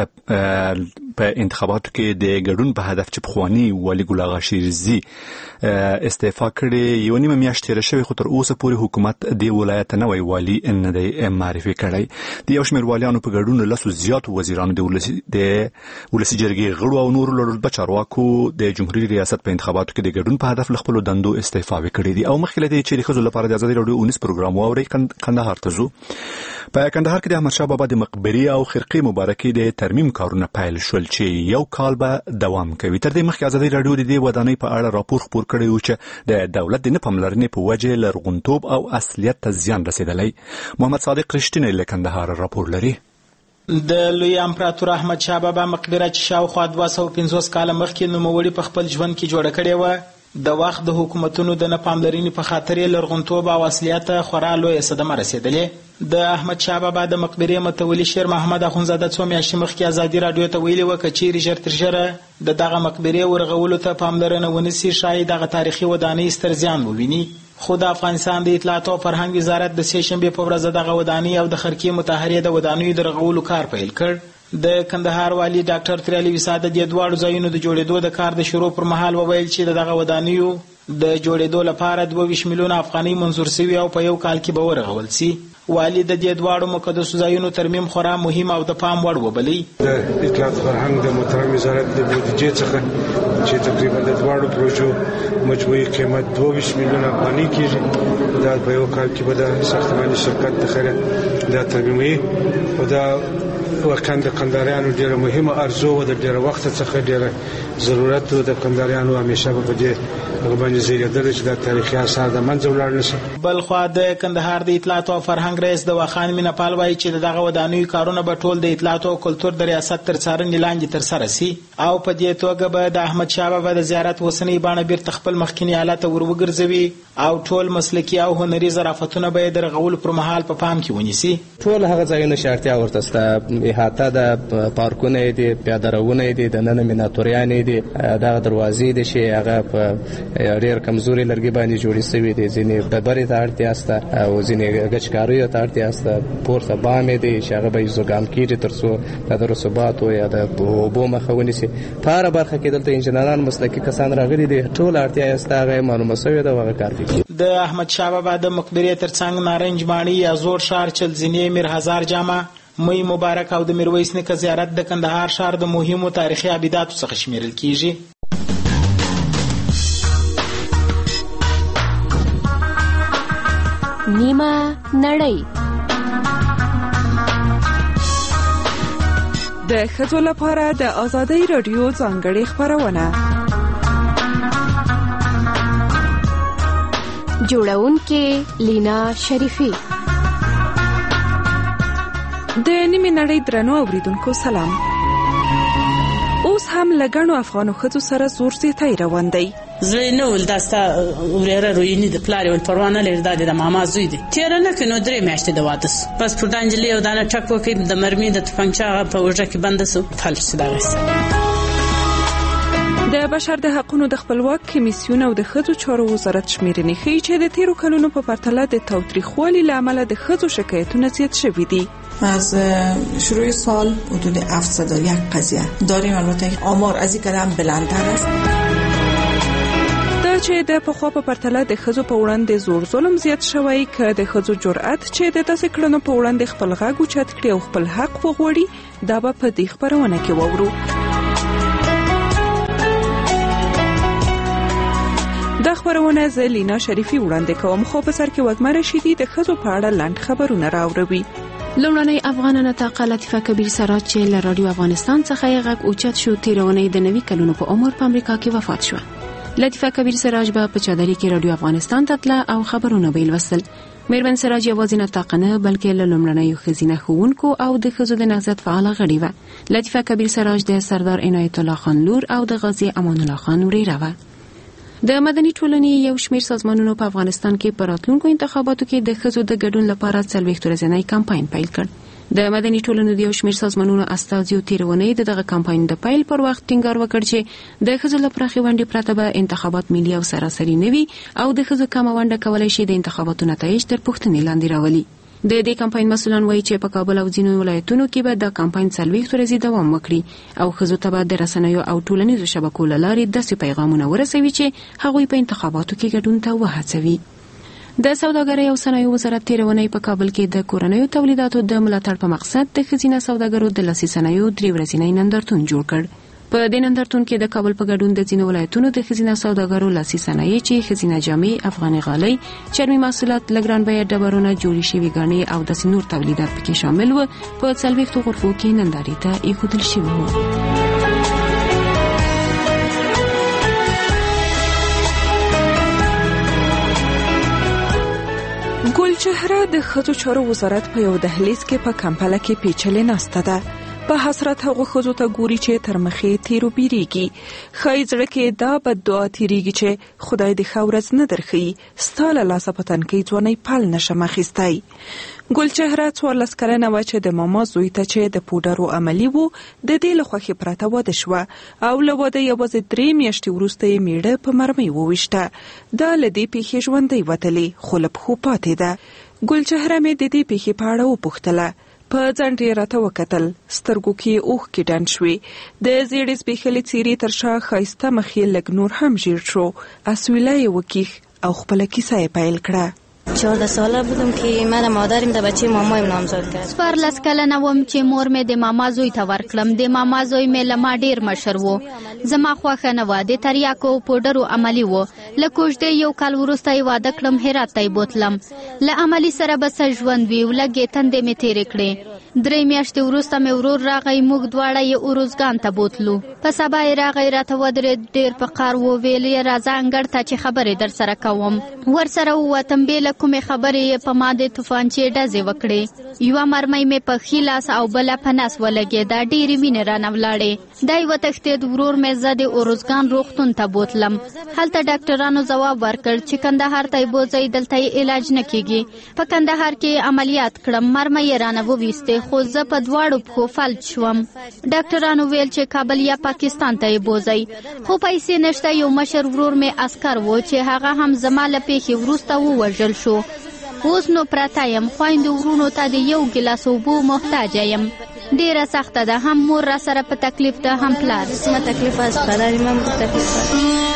په انتخاباتو کې د ګډون په هدف چې پخواني والي ګل اغا شیرزي استعفا کړې یو نیمه میاشت تېره شوې، خو تر اوسه پورې حکومت دې ولایت ته نوی والي نه دی معرفي کړی. د یو شمېر والیانو په ګډون لسو زیاتو وزیرانو د ولسي جرګې غړو او نورو لړل چارواکو د جمهوریت ریاست په انتخاباتو کې د ګډون په هدف له خپلو دندو استعفاوې کړې دي. او مخکې له دې چې د ښځو لپاره د ازادي راډیو اونیس پروګرام واورئ، کندهار ته ځو. په کندهار کې د احمدشاه بابا د مقبرې او خرقې مبارکې د ترمیم کارونه پیل شول چې یو کال به دوام کوي. تر دې مخکې ازادي راډیو د دې ودانۍ په اړه راپور خپور کړی و چې د دولت د نه پاملرنې په وجه لرغونتوب او اصلیت ته زیان رسېدلی. محمد صادق رښتینی له کندهار راپور لري. د لوی امپراتور احمد شاه بابا مقبره چې شاوخوا دوه سوه پنځوس کاله مخکې نوموړي په خپل ژوند کې جوړه کړې وه، د وخت د حکومتونو د نه پاملرنې په خاطر یې لرغونتوب او اصلیت خورا لویه صدمه رسېدلې. د احمد شاه بابا د مقبرې متولي شیر محمد اخونزاده څو میاشتې مخکې ازادي راډیو ته ویلي وه که چیرې ژر تر ژره د دغه مقبرې ورغولو ته پاملرنه ونیسي ښایي دغه تاریخي ودانۍ ستر زیان وویني. خو د افغانستان د اطلاعات او فرهنګ وزارت د سې شنبې په ورځ دغه ودانۍ او د خرقې مطهرې د ودانیو د رغولو کار پیل کړ. د کندهار والی ډاکټر تریالي وساده د دواړو ځایونو د جوړېدو د کار د شروع پر مهال وویل چې دغه ودانیو د جوړېدو لپاره دوه ویشت میلیونه افغانۍ منظور شوي او په یو کال کې به ورغول سي. والی د دې دواړو مقدسو ځایونو ترمیم خورا مهم او د پام وړ وبلي. د اطلاعات فرهنګ د محترم وزارت د بودیجې څخه چې تقریبا د دواړو پروژو مجموعي قیمت دوه ویشت میلیونه افغانۍ کېږي، دا په یو کال کې به د ساختماني شرکت د خیره دا ترمیموي او دا واقعا د کندهاریانو ډیره مهمه ارزو و د ډیره وخت څخه ډیره ضرورت و د کندهاریانو همیشه په دې باندې زیاتره چې د تاریخي آثار د منځ ولاړ نشي. بل خو د کندهار د اطلاعات او فرهنګ رئیس د واخان مینپال وایي چې دغه ودانیو کارونه به ټول د اطلاعات او کلتور د ریاست تر څارنې لاندې ترسره سي او په دې توګه به د احمد شاه بابا د زیارت وسنۍ بڼه بیرته خپل مخکینی حالت ور وګرځوي او ټول مسلکي او هنري ظرافتونه به د رغولو پر مهال په پام کې ونیسي. ټول هغه ځایونه چې اړتیا ورته سته، احاطه د پارکونه دي، پیاده روونه دي، د نن میناتوریانې دي، دغه دروازې دي چې هغه په ډېر کمزوري لرګي باندې جوړې شوي دي، ځینې ډبرې ته اړتیا شته او ځینې ګچکاریو ته اړتیا شته، پورته بامې دي چې هغه به زوګام کېږي تر څو د رسوباتو یا د اوبو مخه ونیسي. په هره برخه کې دلته انجنیران مسلکي کسان راغلي دي، ټول اړتیا یې شته، هغه معلومه شوې ده او هغه کار کوي. د احمد شاه بابا د مقبرې ترڅنګ نارنج ماڼۍ یا زوړ ښار چلزینې میر هزار جامه مې مبارک او د میرویس نیکه زیارت د کندهار ښار د مهمو تاریخي ابداتو څخه شمیرل کیږي. نیمه نړۍ د ښځو لپاره د آزادۍ راډیو ځانګړې خپرونه. جوړونکې لینا شریفی. د نیمه نړۍ درنو اوریدونکو سلام. اوس هم لګڼو افغانو ښځو سره زور زیاتی روان دی. زوی نه ول داستا ورېره روینی د پلار ول پروانه لري د ماما زوی دی تیر نه کینو درې میاشتې د وادس بس پردانجلی او دانه ټک وکي د مرمي د تفنګچا په وجه کې بند سو فلش سداغس. د بشر د حقوقو د خپلواک کمیسیون او د ښځو چارو وزارت شمیرنې ښیي چې د تیرو کلونو په پرتله د تاوتریخوالي له امله د ښځو شکایتونه زیات شوي دي. از شروع سال حدود هفتصد و یک قضیه داریم. البته آمار از این قدم بلندتر است. دا چې د پخوا په پرتله د ښځو په وړاندې زور ظلم زیات شوی، که د ښځو جرأت چې د داسې کړنو په وړاندې خپل غږ اوچت کړي او خپل حق وغواړي، دا به په دې خپرونه کې واورو. دا خبرونه زه لینا شریفی وړاندې کوم، خو په سر کې وږمه رشیدي د ښځو په اړه لنډ خبرونه راوړوي. لومړنۍ افغان نطاقه لطیفه کبیر سراج چې له رادیو افغانستان څخه یې غږ اوچت شو، تیرونی د نوي کلونو په عمر په امریکا کې وفات شوه. لطیفه کبیر سراج به په چادرې کې رادیو افغانستان ته تله او خبرونه به یې لوستل. میرمن سراج یوازې نطاقه نه بلکې له لومړنیو ښځینه ښوونکو او د ښځو د نهضت فعاله غړې وه. لطیفه کبیر سراج د سردار عنایت الله خان لور او د غازی امان الله خان وریره وه. د مدني ټولنې یو شمېر سازمانونو په افغانستان کې په راتلونکو انتخاباتو کې د ښځو د ګډون لپاره څلوېښت ورځنی کمپاین پیل کړ. د مدني ټولنو د یو شمېر سازمانونو استازیو تیرونی د دغه کمپاین د پیل پر وخت ټینګار وکړ چې د ښځو لپاره ونډې پرته به انتخابات ملي او سراسري نه وي او د ښځو کمه ونډه کولی شي د انتخاباتو نتایج تر پوښتنې لاندې راولي. د دې کمپاین مسؤلان وایي چې په کابل او ځینو ولایتونو کې به دا کمپاین څلوېښت ورځې دوام وکړي او ښځو ته به د رسنیو او ټولنیزو شبکو له لارې داسې پیغامونه ورسوي چې هغوی په انتخاباتو کې ګډون ته وهڅوي. د سوداګرۍ او صنایعو وزارت تیرونی په کابل کې د کورنیو تولیداتو د ملاتړ په مقصد د ښځینه سوداګرو د لاسي صنایعو درې ورځنی نندارتون جوړ کړ. په دې نندارتون کې د کابل په ګډون د ځینو ولایتونو د ښځینه سوداګرو لاسي صنایع چې ښځینه جامې، افغاني غالۍ، چرمي محصولات، لګران بیه ډبرونه، جوړې شوي ګاڼې او داسې نور تولیدات پکې شامل و. په څلوېښتو غرفو کې نندارې ته ایښودل شوي وو. ګلچهره د ښځو چارو وزارت په یو دهلیز کې په کمپله کې پیچلې ناسته ده. په حسرت هغو ښځو ته ګوري چې تر مخې تیرو بیریږي. ښایي زړه کې دا بد دعا تیریږي چې خدای دې ښه ورځ نه درښیي، ستا له لاسه په تنکۍ ځوانۍ پل نشم اخیستی. ګلچهره څوارلس کلنه وه چې د ماما زوی ته چې د پوډرو عملي وو د دې له خوښې پرته واده شوه او له واده یوازې درې میاشتې وروسته یې میړه په مرمۍ وویشته. دا له دې پیښې ژوندۍ وتلې خو له پښو پاتې ده. ګلچهره مې د دې پیښې په اړه وپوښتله. په ځنډ یې راته وکتل، سترګو کې اوښکې ډنډ شوې. د زیړې زبېښلې څېرې تر شا ښایسته مخ یې لږ نور هم ژیړ شو. اسویله یې وکیښ او خپله کیسه یې پیل کړه. چهارده ساله بودم که من مادرم د بچه مامایم نامزد کرد. څوارلس کلنه وم چې مور مې د ماما زوی ته ورکړم. د ماما زوی مې له ما ډیر مشر و. زما خوښه نه وه. د تریاکو پوډرو عملي و. له کوژدې یو کال وروسته یې واده کړم. هرات ته یې بوتلم. له عملي سره به څه ژوند وي. لږې تندې مې تېرې کړې. درې میاشتې وروسته مې ورور راغی، موږ دواړه یې اروزګان ته بوتلو. په سبا یې راغی، راته ودرېد، ډېر په قهر وویل یې راځه انګړ ته چې خبرې در سره کوم. ورسره ووتم، بې له کومې خبرې یې په ما د توفانچې ډزې وکړې. یوه مرمۍ مې په ښي لاس او بله په نس ولګېده. ډېرې وینې رانه ولاړې. دی وتښتېد، ورور مې زه د اروزګان روغتون ته بوتلم. هلته ډاکټرانو ځواب ورکړ چې کندهار ته یې بوځئ، دلته یې علاج نه کېږي. په کندهار کې عملیات کړم، مرمۍ یې رانه وویستې، خو زه په دواړو پښو فلج شوم. ډاکټرانو ویل چې کابل یا پاکستان ته یې بوځئ، خو پیسې نشته. یو مشر ورور مې عسکر و چې هغه هم زما له پیښې وروسته ووژل شو. اوس نو پرته یم، خویندو ورونو ته د یو ګیلاس اوبو محتاجه یم. ډیره سخته ده، هم مور را سره په تکلیف ده، هم پلار. ما تکلیف است، پدر من په تکلیف است.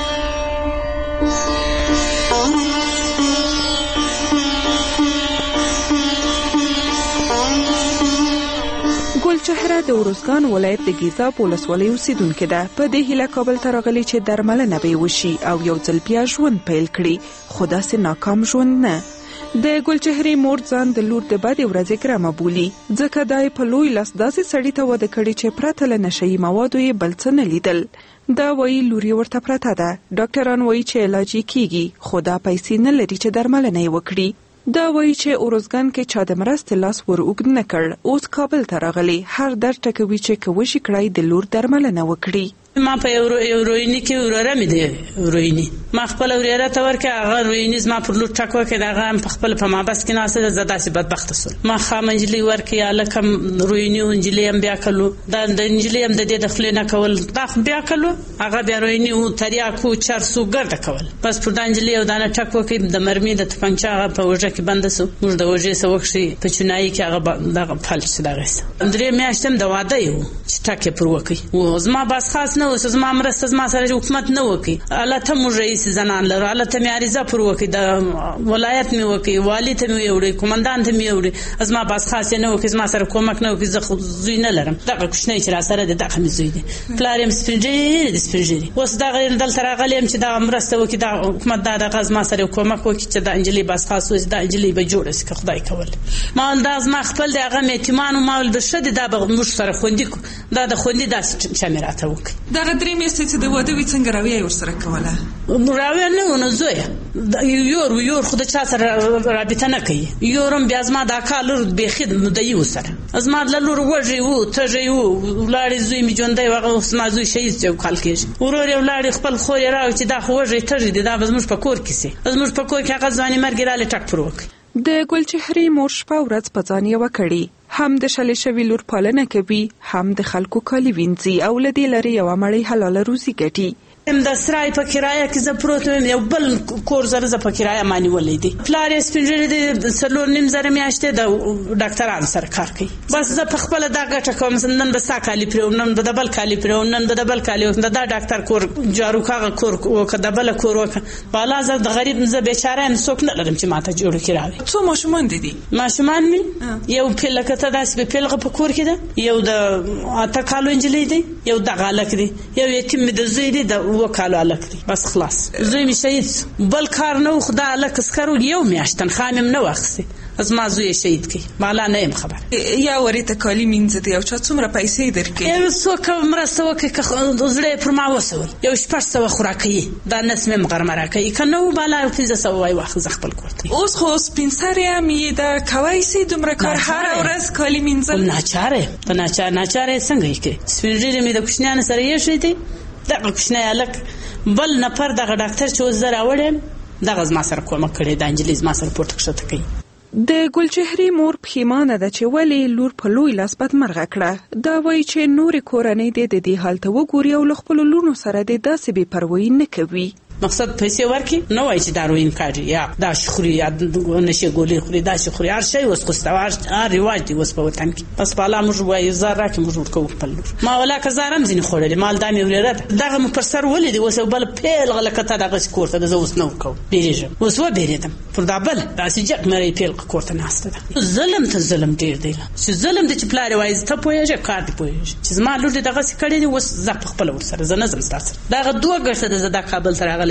ګلچهره د اروزګان ولایت د ګیزاب ولسوالۍ اوسیدونکې ده. په دې هیله کابل ته راغلي چې درملنه به یې وشي او یو ځل بیا ژوند پیل کړي، خو داسې ناکام ژوند نه. د ګلچهرې مور ځان د لور د بدې ورځې ګرمه بولي، ځکه دا یې په لوی لاس داسې سړي ته واده کړي چې پرته له نشهیي موادو یې بل څه نه لیدل. دا وایي لور یې ورته پرته ده. ډاکټران وایي چې علاج یې کیږي، خو دا پیسې نه لري چې درملنه یې وکړي. دا وایي چې اروزګان کې چا د مرستې لاس ور اوږد نه کړ. اوس کابل ته راغلی، هر درد ټکوي چې که وشي کړای د لور درملنه وکړي. ما په یو روینی کې وروره مې دی روینی ما خپل وروره ته ورکه هغه روینی زما پر لور ټکو کې دغه هم په خپل په ما بس کې ناسه د داسې بدبخت سول. ما خامنجلی ورکه یا لکم روینی انجلی هم بیا کلو دا د انجلی هم د دې د خلینه کول دا بیا کلو هغه بیا روینی او تریاکو چرسو ګرد کول. بس پر د انجلی او دانه ټکو کې د مرمي د تپنچا هغه په وجه کې بند سو. موږ د وجه سوکشي په چنای کې هغه دغه فلش دغه درې میاشتم د واده یو چې ټکه پر وکی او زما بس خاص نو زما مرسته زما سره حکومت نه وکي. الله ته مو رئیس زنان لرو، الله ته مې عریضه پر وکي، د ولایت مې وکي، والی ته مې وړي، کمانډان ته مې وړي، زما بس خاص نه وکي، زما سره کومک نه وکي. زه زوی نه لرم، دغه کوشنه چې را سره د دغه مې زوی دی، پلار یې سپینجری د سپینجری. اوس دغه دلته راغلم چې دا مرسته وکي، دا حکومت دا دغه زما سره کومک وکي چې د انجلی بس خاص وي، د انجلی به جوړ شي، خدای کول. ما انداز ما خپل دغه میتمان او مال بشد دا به موږ سره خوندي دا د خوندي داسې چمیراته وکي. دغه درې میاشتې چې د واده وي څنګه راویه یې ورسره کوله؟ راویه نه و نو زویه یور یور خو د چا سره رابطه نه کوي. یورم بیا زما دا کال لور بیخي مدعي وسره زما د لور وږی و تږی و ولاړې زوی مې ژوندی و هغه اوس ما زوی شهید یو کال کېږي. ورور یې ولاړې خپل خور یې راوړي چې دا خو وږی تږی دی، دا به زموږ په کور کې سي، زموږ په کور کې هغه ځواني مرګ یې رالی ټک پر وکړي. د ګلچهرې مور شپه ورځ په ځان یوه کړي، هم د شلې شوي لور پالنه کوي، هم د خلکو کالي وینځي او له دې لرې یوه مړۍ حلاله روزي ګټي. د سرای په کرایه کې زه پروت وم، یو بل کور زره زه په کرایه ما نیولی دی. پلار یې سپین ږیری دی، څلور نیم زره میاشتې د ډاکټرانو سره کار کوي. بس زه په خپله دا ګټه کوم، نن به ستا کالي پرېوم، نن به د بل کالي پرېوم، نن به د بل کالي وکړم، د دا ډاکټر کور جارو کاغه کور وکړه، د بله کور وکړه. بالا زه د غریب زه بیچاره یم، څوک نه لرم چې ما ته جوړ کړي راوړي. څو ماشومان دي دي؟ ماشومان مې یو لکه ته داسې په پیلغه په کور کې ده، یو د اته کالو نجلۍ دی، یو دغه هلک دی، یو یتیم مې د زوی دی د اووه کالو هلک دی. بس خلاص زوی مې شهید، بل کار نه و، خو دا هلک اسکرو یو میاشت تنخوا مې هم نه واخیستې، زما زوی یې شهید کړي، بالا نه یم خبر. یا ورې ته کالي مینځه دی او چا څومره پیسې درکوي؟ یو څوک مرسته وکړي که زړه یې پر ما وسول، یو شپږ سوه خوراکوي، دا نس مې هم غرمه راکوي، که نه و بالا یو پنځه سوه وای واخله زه خپل کور ته. اوس خو سپین سرې هم یې دا کوی سي دومره کار هره ورځ کالي مینځل؟ ناچاره په ناچاره ناچاره یې څنګه یې کوي. سپین ږیري مې د کوچنیانو سره ایښی دی، دغه کوچنی هلک بل نفر دغه ډاکټر چې اوس زه راوړی دغه زما سره کومک کړی، دا نجلۍ زما سره پورته کښته کوي. د ګلچهرې مور پښیمانه ده چې ولې لور په لوی لاس بدمرغه کړه. دا وایي چې نورې کورنۍ دې د دې حال ته وګوري او له خپلو لورنو سره دې داسې بې پروایي نه کوي. مقصد پیسې ورکړي، نه وایي چې دا روین کاږي یا دا شي خوري یا نشي ګولۍ خوري، دا شي خوري، هر شی اوس خو شته، هر رواج دی اوس په وطن کې. بس په الله موږ وایو زار راکړي، موږ ورکوو خپل لور. ما ولاکه زار هم ځینې خوړلې، مال دا مې ورېره ده، دغه مې پر سر ولیدې، اوس یو بل پیلغه لکه ته دغسې کور ته ده، زه اوس نه ورکوم، بیرېږم. اوس وبېرېدم پر دا بل داسې جک مری پیلغه کور ته ناسته ده. ظلم ته ظلم ډېر دی، چې ظلم دی چې پلار یې وایي ته پوهېږې کار دې پوهېږي چې زما لور دې دغسې کړی دی، اوس زه په خپله ورسره زه نه ځم ستا سره. دغه دوه ګټه ده زه دا کابل ته راغلی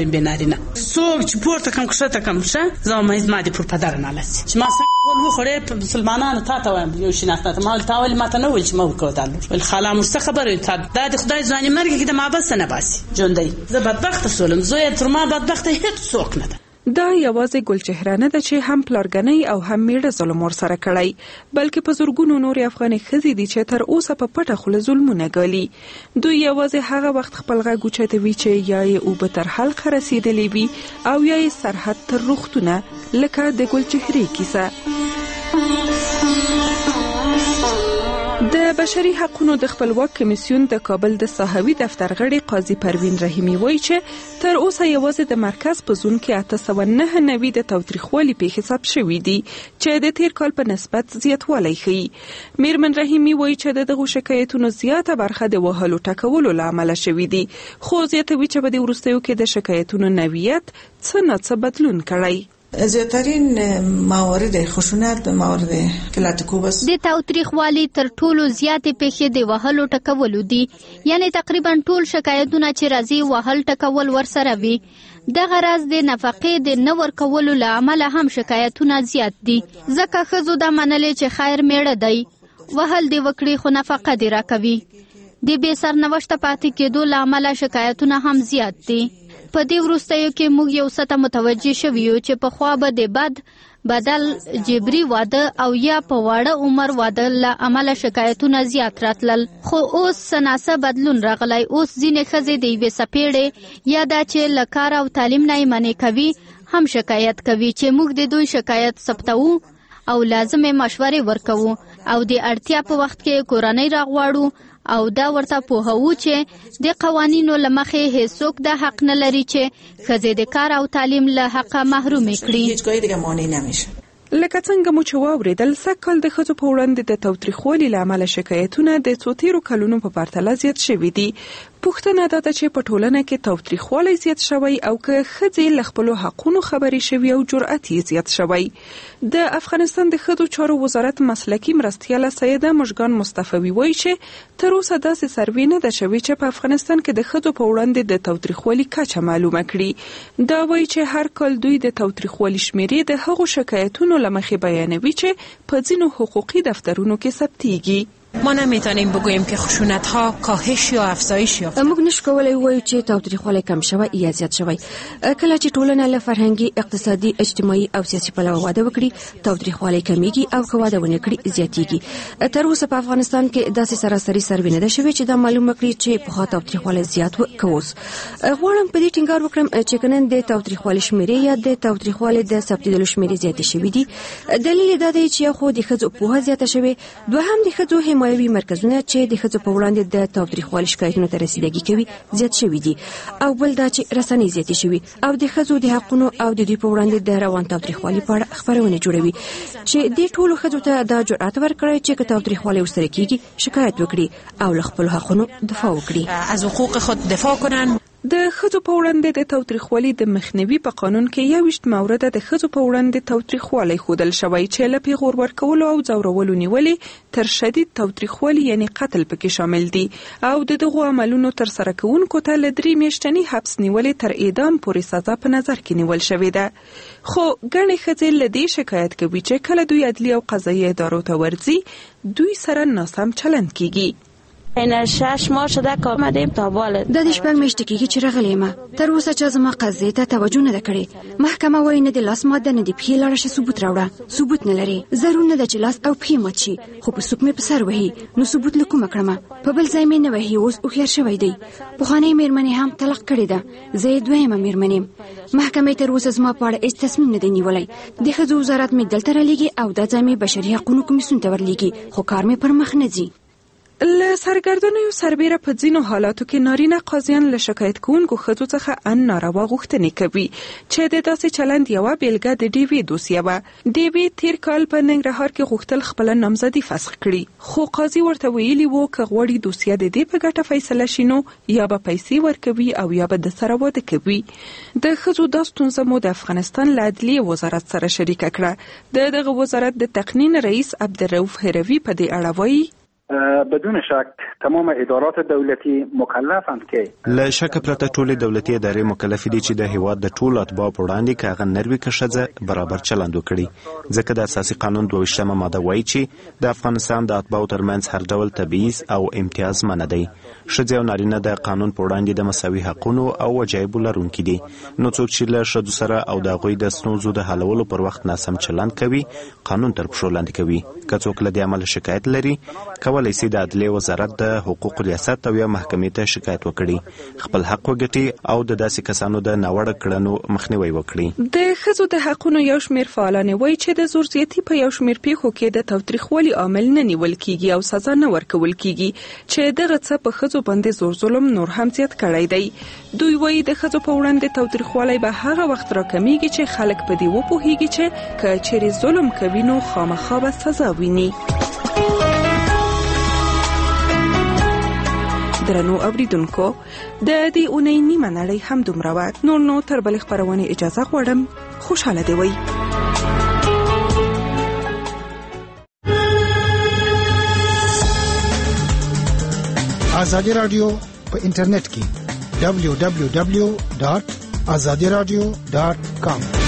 ټول بې نارینه څوک چې پورته کم کښته کم ښه زما مې زما دې پر پدره نالسي چې ما څنګه وخوړې په مسلمانانو تا ته وایم یو شي ناسته ما ولې تا ولې ما ته نه ویل چې ما وکړه دا لور ویل خاله موږ څه خبره تا دا د خدای ځواني مرګ کې د محبت نه باسي ژوندی زه بدبخته سولم زوی تر ما بدبخته هیڅ څوک نه ده. دا یوازې ګلچهره نه ده چې هم پلارګنۍ او هم میړه ظلم ورسره کړی بلکې په زورګونو نورې افغاني ښځې دي چې تر اوسه په پټه خوله ظلمونه ګالي. دوی یوازې هغه وخت خپل غږ اوچتوي چې یا یې اوبه تر حلقه رسېدلې وي او یا یې سرحد تر روغتونه لکه د ګلچهرې کیسه. د بشري حقوقو د خپلواک کمیسیون د کابل د ساحوي دفتر غړي قاضي پروین رحیمي وایي چې تر اوسه یوازې د مرکز په زون کې اته سوه نهه نوي د تاوتریخوالي پیښې ثبت شوي دي چې د تیر کال په نسبت زیاتوالی ښیي. میرمن رحیمي وایي چې د دغو شکایتونو زیاته برخه د وهلو ټکولو له امله شوي دي خو زیاتوي چې په دې وروستیو کې د شکایتونو نوعیت څه نه څه بدلون کړی. زیاترین موارد خشونت موارد کلاتکوب است. د تاوتریخوالي تر ټولو زیاتې پیښې د وهلو ټکولو دي یعنی تقریبا ټول شکایتونه چې راځي وهل ټکول ورسره وي. دغه راز د نفقې د نه ورکولو له امله هم شکایتونه زیات دي ځکه ښځو دا منلې چې خیر میړه دی وهل دې وکړي خو نفقه دې راکوي. د بې سرنوشته پاتې کېدو له امله شکایتونه هم زیات دي. په دې وروستیو کې موږ یو څه ته متوجه شوي یو چې پخوا به د بد بدل جبري واده او یا په واړه عمر واده له امله شکایتونه زیات راتلل خو اوس څه ناڅه بدلون راغلی. اوس ځینې ښځې د یوې څپېړې یا دا چې له کار او تعلیم نه یې منې کوي هم شکایت کوي چې موږ د دوی شکایت ثبتوو او لازمې مشورې ورکوو او د اړتیا په وخت کې کورنۍ راغواړو او دا ورته پوهوو چې د قوانینو له مخې هیڅوک د حق نه لري چې ښځې د کار او تعلیم له حقه محرومې کړي. هیڅ دیگه مانع نمیشه. لکه څنګه مو چې واورېدل سږ کال د ښځو په وړاندې د تاوتریخوالي له امله شکایتونه د څو تیرو کلونو په پرتله زیات شوي دي. پوښتنه دا ده چې په ټولنه کې تاوتریخوالی زیات شوی او که ښځې له خپلو حقونو خبرې شوي او جرأت یې زیات شوی. د افغانستان د ښځو چارو وزارت مسلکي مرستیاله سیده مژګان مصطفوي وایي چې تر اوسه داسې سروې نه ده شوې چې په افغانستان کې د ښځو په وړاندې د تاوتریخوالي کچه معلومه کړي. دا وایي چې هر کال دوی د تاوتریخوالي شمیرې د هغو شکایتونو له مخې بیانوي چې په ځینو حقوقي دفترونو کې ثبتیږي. ما نمیتونیم بگوییم که خشونت ها کاهش یا افزایش یافته. موږ نشو کولای وایو چې تاوتریخوالی کم شوی یا زیات شوی. کله چې ټولنه له فرهنګي، اقتصادي، اجتماعي او سیاسي پلوه واده وکړي تاوتریخوالی کمیږي او که واده ونه کړي زیاتیږي. تر اوسه په افغانستان کې داسې سراسري سروې نه ده شوې چې دا معلومه کړي چې پخوا تاوتریخوالی زیات و که اوس. غواړم په دې ټینګار وکړم چې که نن د تاوتریخوالي شمیرې یا د تاوتریخوالي د ثبتېدلو شمیرې زیاتې شوي دي دلیل دا دی چې خو د ښځو پوهه زیاته شوې دوهم د ښځو حمایوي مرکزونه چې د ښځو په وړاندې د تاوتریخوالي شکایتونو ته رسیدګي کوي زیات شوي دي او بل دا چې رسنۍ زیاتې شوي او د ښځو د حقونو او د دوی په وړاندې د روان تاوتریخوالي په اړه خپرونې جوړوي چې د ټولو ښځو ته دا جرأت ورکړي چې که تاوتریخوالي ورسره کیږي شکایت وکړي او له خپلو حقونو دفاع وکړي از حقوق خود دفاع کنن. د ښځو په وړاندې د تاوتریخوالي د مخنیوي په قانون کې یوویشت مورده د ښځو په وړاندې تاوتریخوالی ښودل شوی چې له پیغور ورکولو او ځورولو نیولې تر شدید تاوتریخوالي یعنی قتل پکې شامل دي او د دغو عملونو تر سره کوونکو ته له درې میاشتني حبس نیولې تر اعدام پورې سزا په نظر کې نیول شوې ده. خو ګڼې ښځې له دې شکایت کوي چې کله دوی عدلي او قضایي ادارو ته ورځي دوی سره ناسم چلند کیږي. این شش ماه شده که آمدیم تا بالد د دې شپږ میاشتې کېږي چې راغلی یم تر اوسه چا زما قضیې ته توجه نه ده کړې. محکمه وایي نه د لاس ماده نه د پښې لاړه شه ثبوت راوړه ثبوت نه لري ضرور نه ده چې لاس او پښې مات شي خو په څوک مې په سر وهي نو ثبوت له کومه کړمه په بل ځای مې نه وهي اوس هوښیار شوی دی. پخوانۍ میرمنې هم طلاق کړې ده زه یې دویمه میرمن یم. محکمې تر اوسه زما په اړه هېڅ تصمیم نه دی نیولی. د ښځو وزارت مې دلته رالیږي او دا ځای مې بشري حقونو کمیسیون ته ورلیږي خو کار مې پر مخ نه ځي. له سرګردانیو سربیره په ځینو حالاتو کې نارینه قاضیان له شکایت کوونکو ښځو څخه ان ناروا غوښتنې کوي چې د داسې چلند یوه بیلګه د ډیوې دوسیه وه. ډیوې تیر کال په ننګرهار کې غوښتل خپله نامزدي فسخ کړي خو قاضي ورته ویلي وو که غواړي دوسیه د دې په ګټه فیصله شي نو یا به پیسې ورکوي او یا به د سره واده کوي. د ښځو دا ستونزه مو د افغانستان له عدلیې وزارت سره شریکه کړه. د دغه وزارت د تقنین رئیس عبدالرؤف هروي په دې اړه وایي بدون شک تمام ادارات دولتي مکلفند که لا شک پرته ټول دولتي ادارې مکلف دي چې د هیواد د ټول اتباع په وړاندې کاغه نروي کښځه برابر چلند وکړي ځکه د اساسي قانون دوه ویشتمه ماده وایي چې د افغانستان د اتباعو ترمنځ هر ډول تبعیض او امتیاز منع دی. ښځې او نارینه د قانون په وړاندې د مساوي حقونو او وجایبو لرونکي دي. نو څوک چې له ښځو سره او د هغوی د ستونزو د حلولو پر وخت ناسم چلند کوي قانون تر پښو لاندې کوي. که څوک له دې عمله شکایت لري کولی شي د عدلیې وزارت د حقوقو ریاست او یا محکمې ته شکایت وکړي، خپل حق وګټي او د داسې کسانو د ناوړه کړنو مخنیوي وکړي. د ښځو د حقونو یو شمېر فعالان وایي چې د زور زیاتي په یو شمېر پیښو کې د تاوتریخوالي عامل نه نیول کیږي او سزا نه ورکول کیږي چې دغه څه په ښځو باندې زور ظلم نور هم زیات کړی دی. دوی وایي د ښځو په وړاندې تاوتریخوالی به هغه وخت راکمیږي چې خلک په دې وپوهیږي چې که چیرې ظلم کوي نو خامخا به سزا ویني. درنو اوریدونکو د دې اونۍ نیمه نړۍ هم دومره وه. نور نو تر بلې خپرونې اجازه غواړم. خوشحاله دې وئ. ازادي رادیو په انټرنیټ کې دبلیو دبلیو دبلیو ډاټ ازادي رادیو ډاټ کام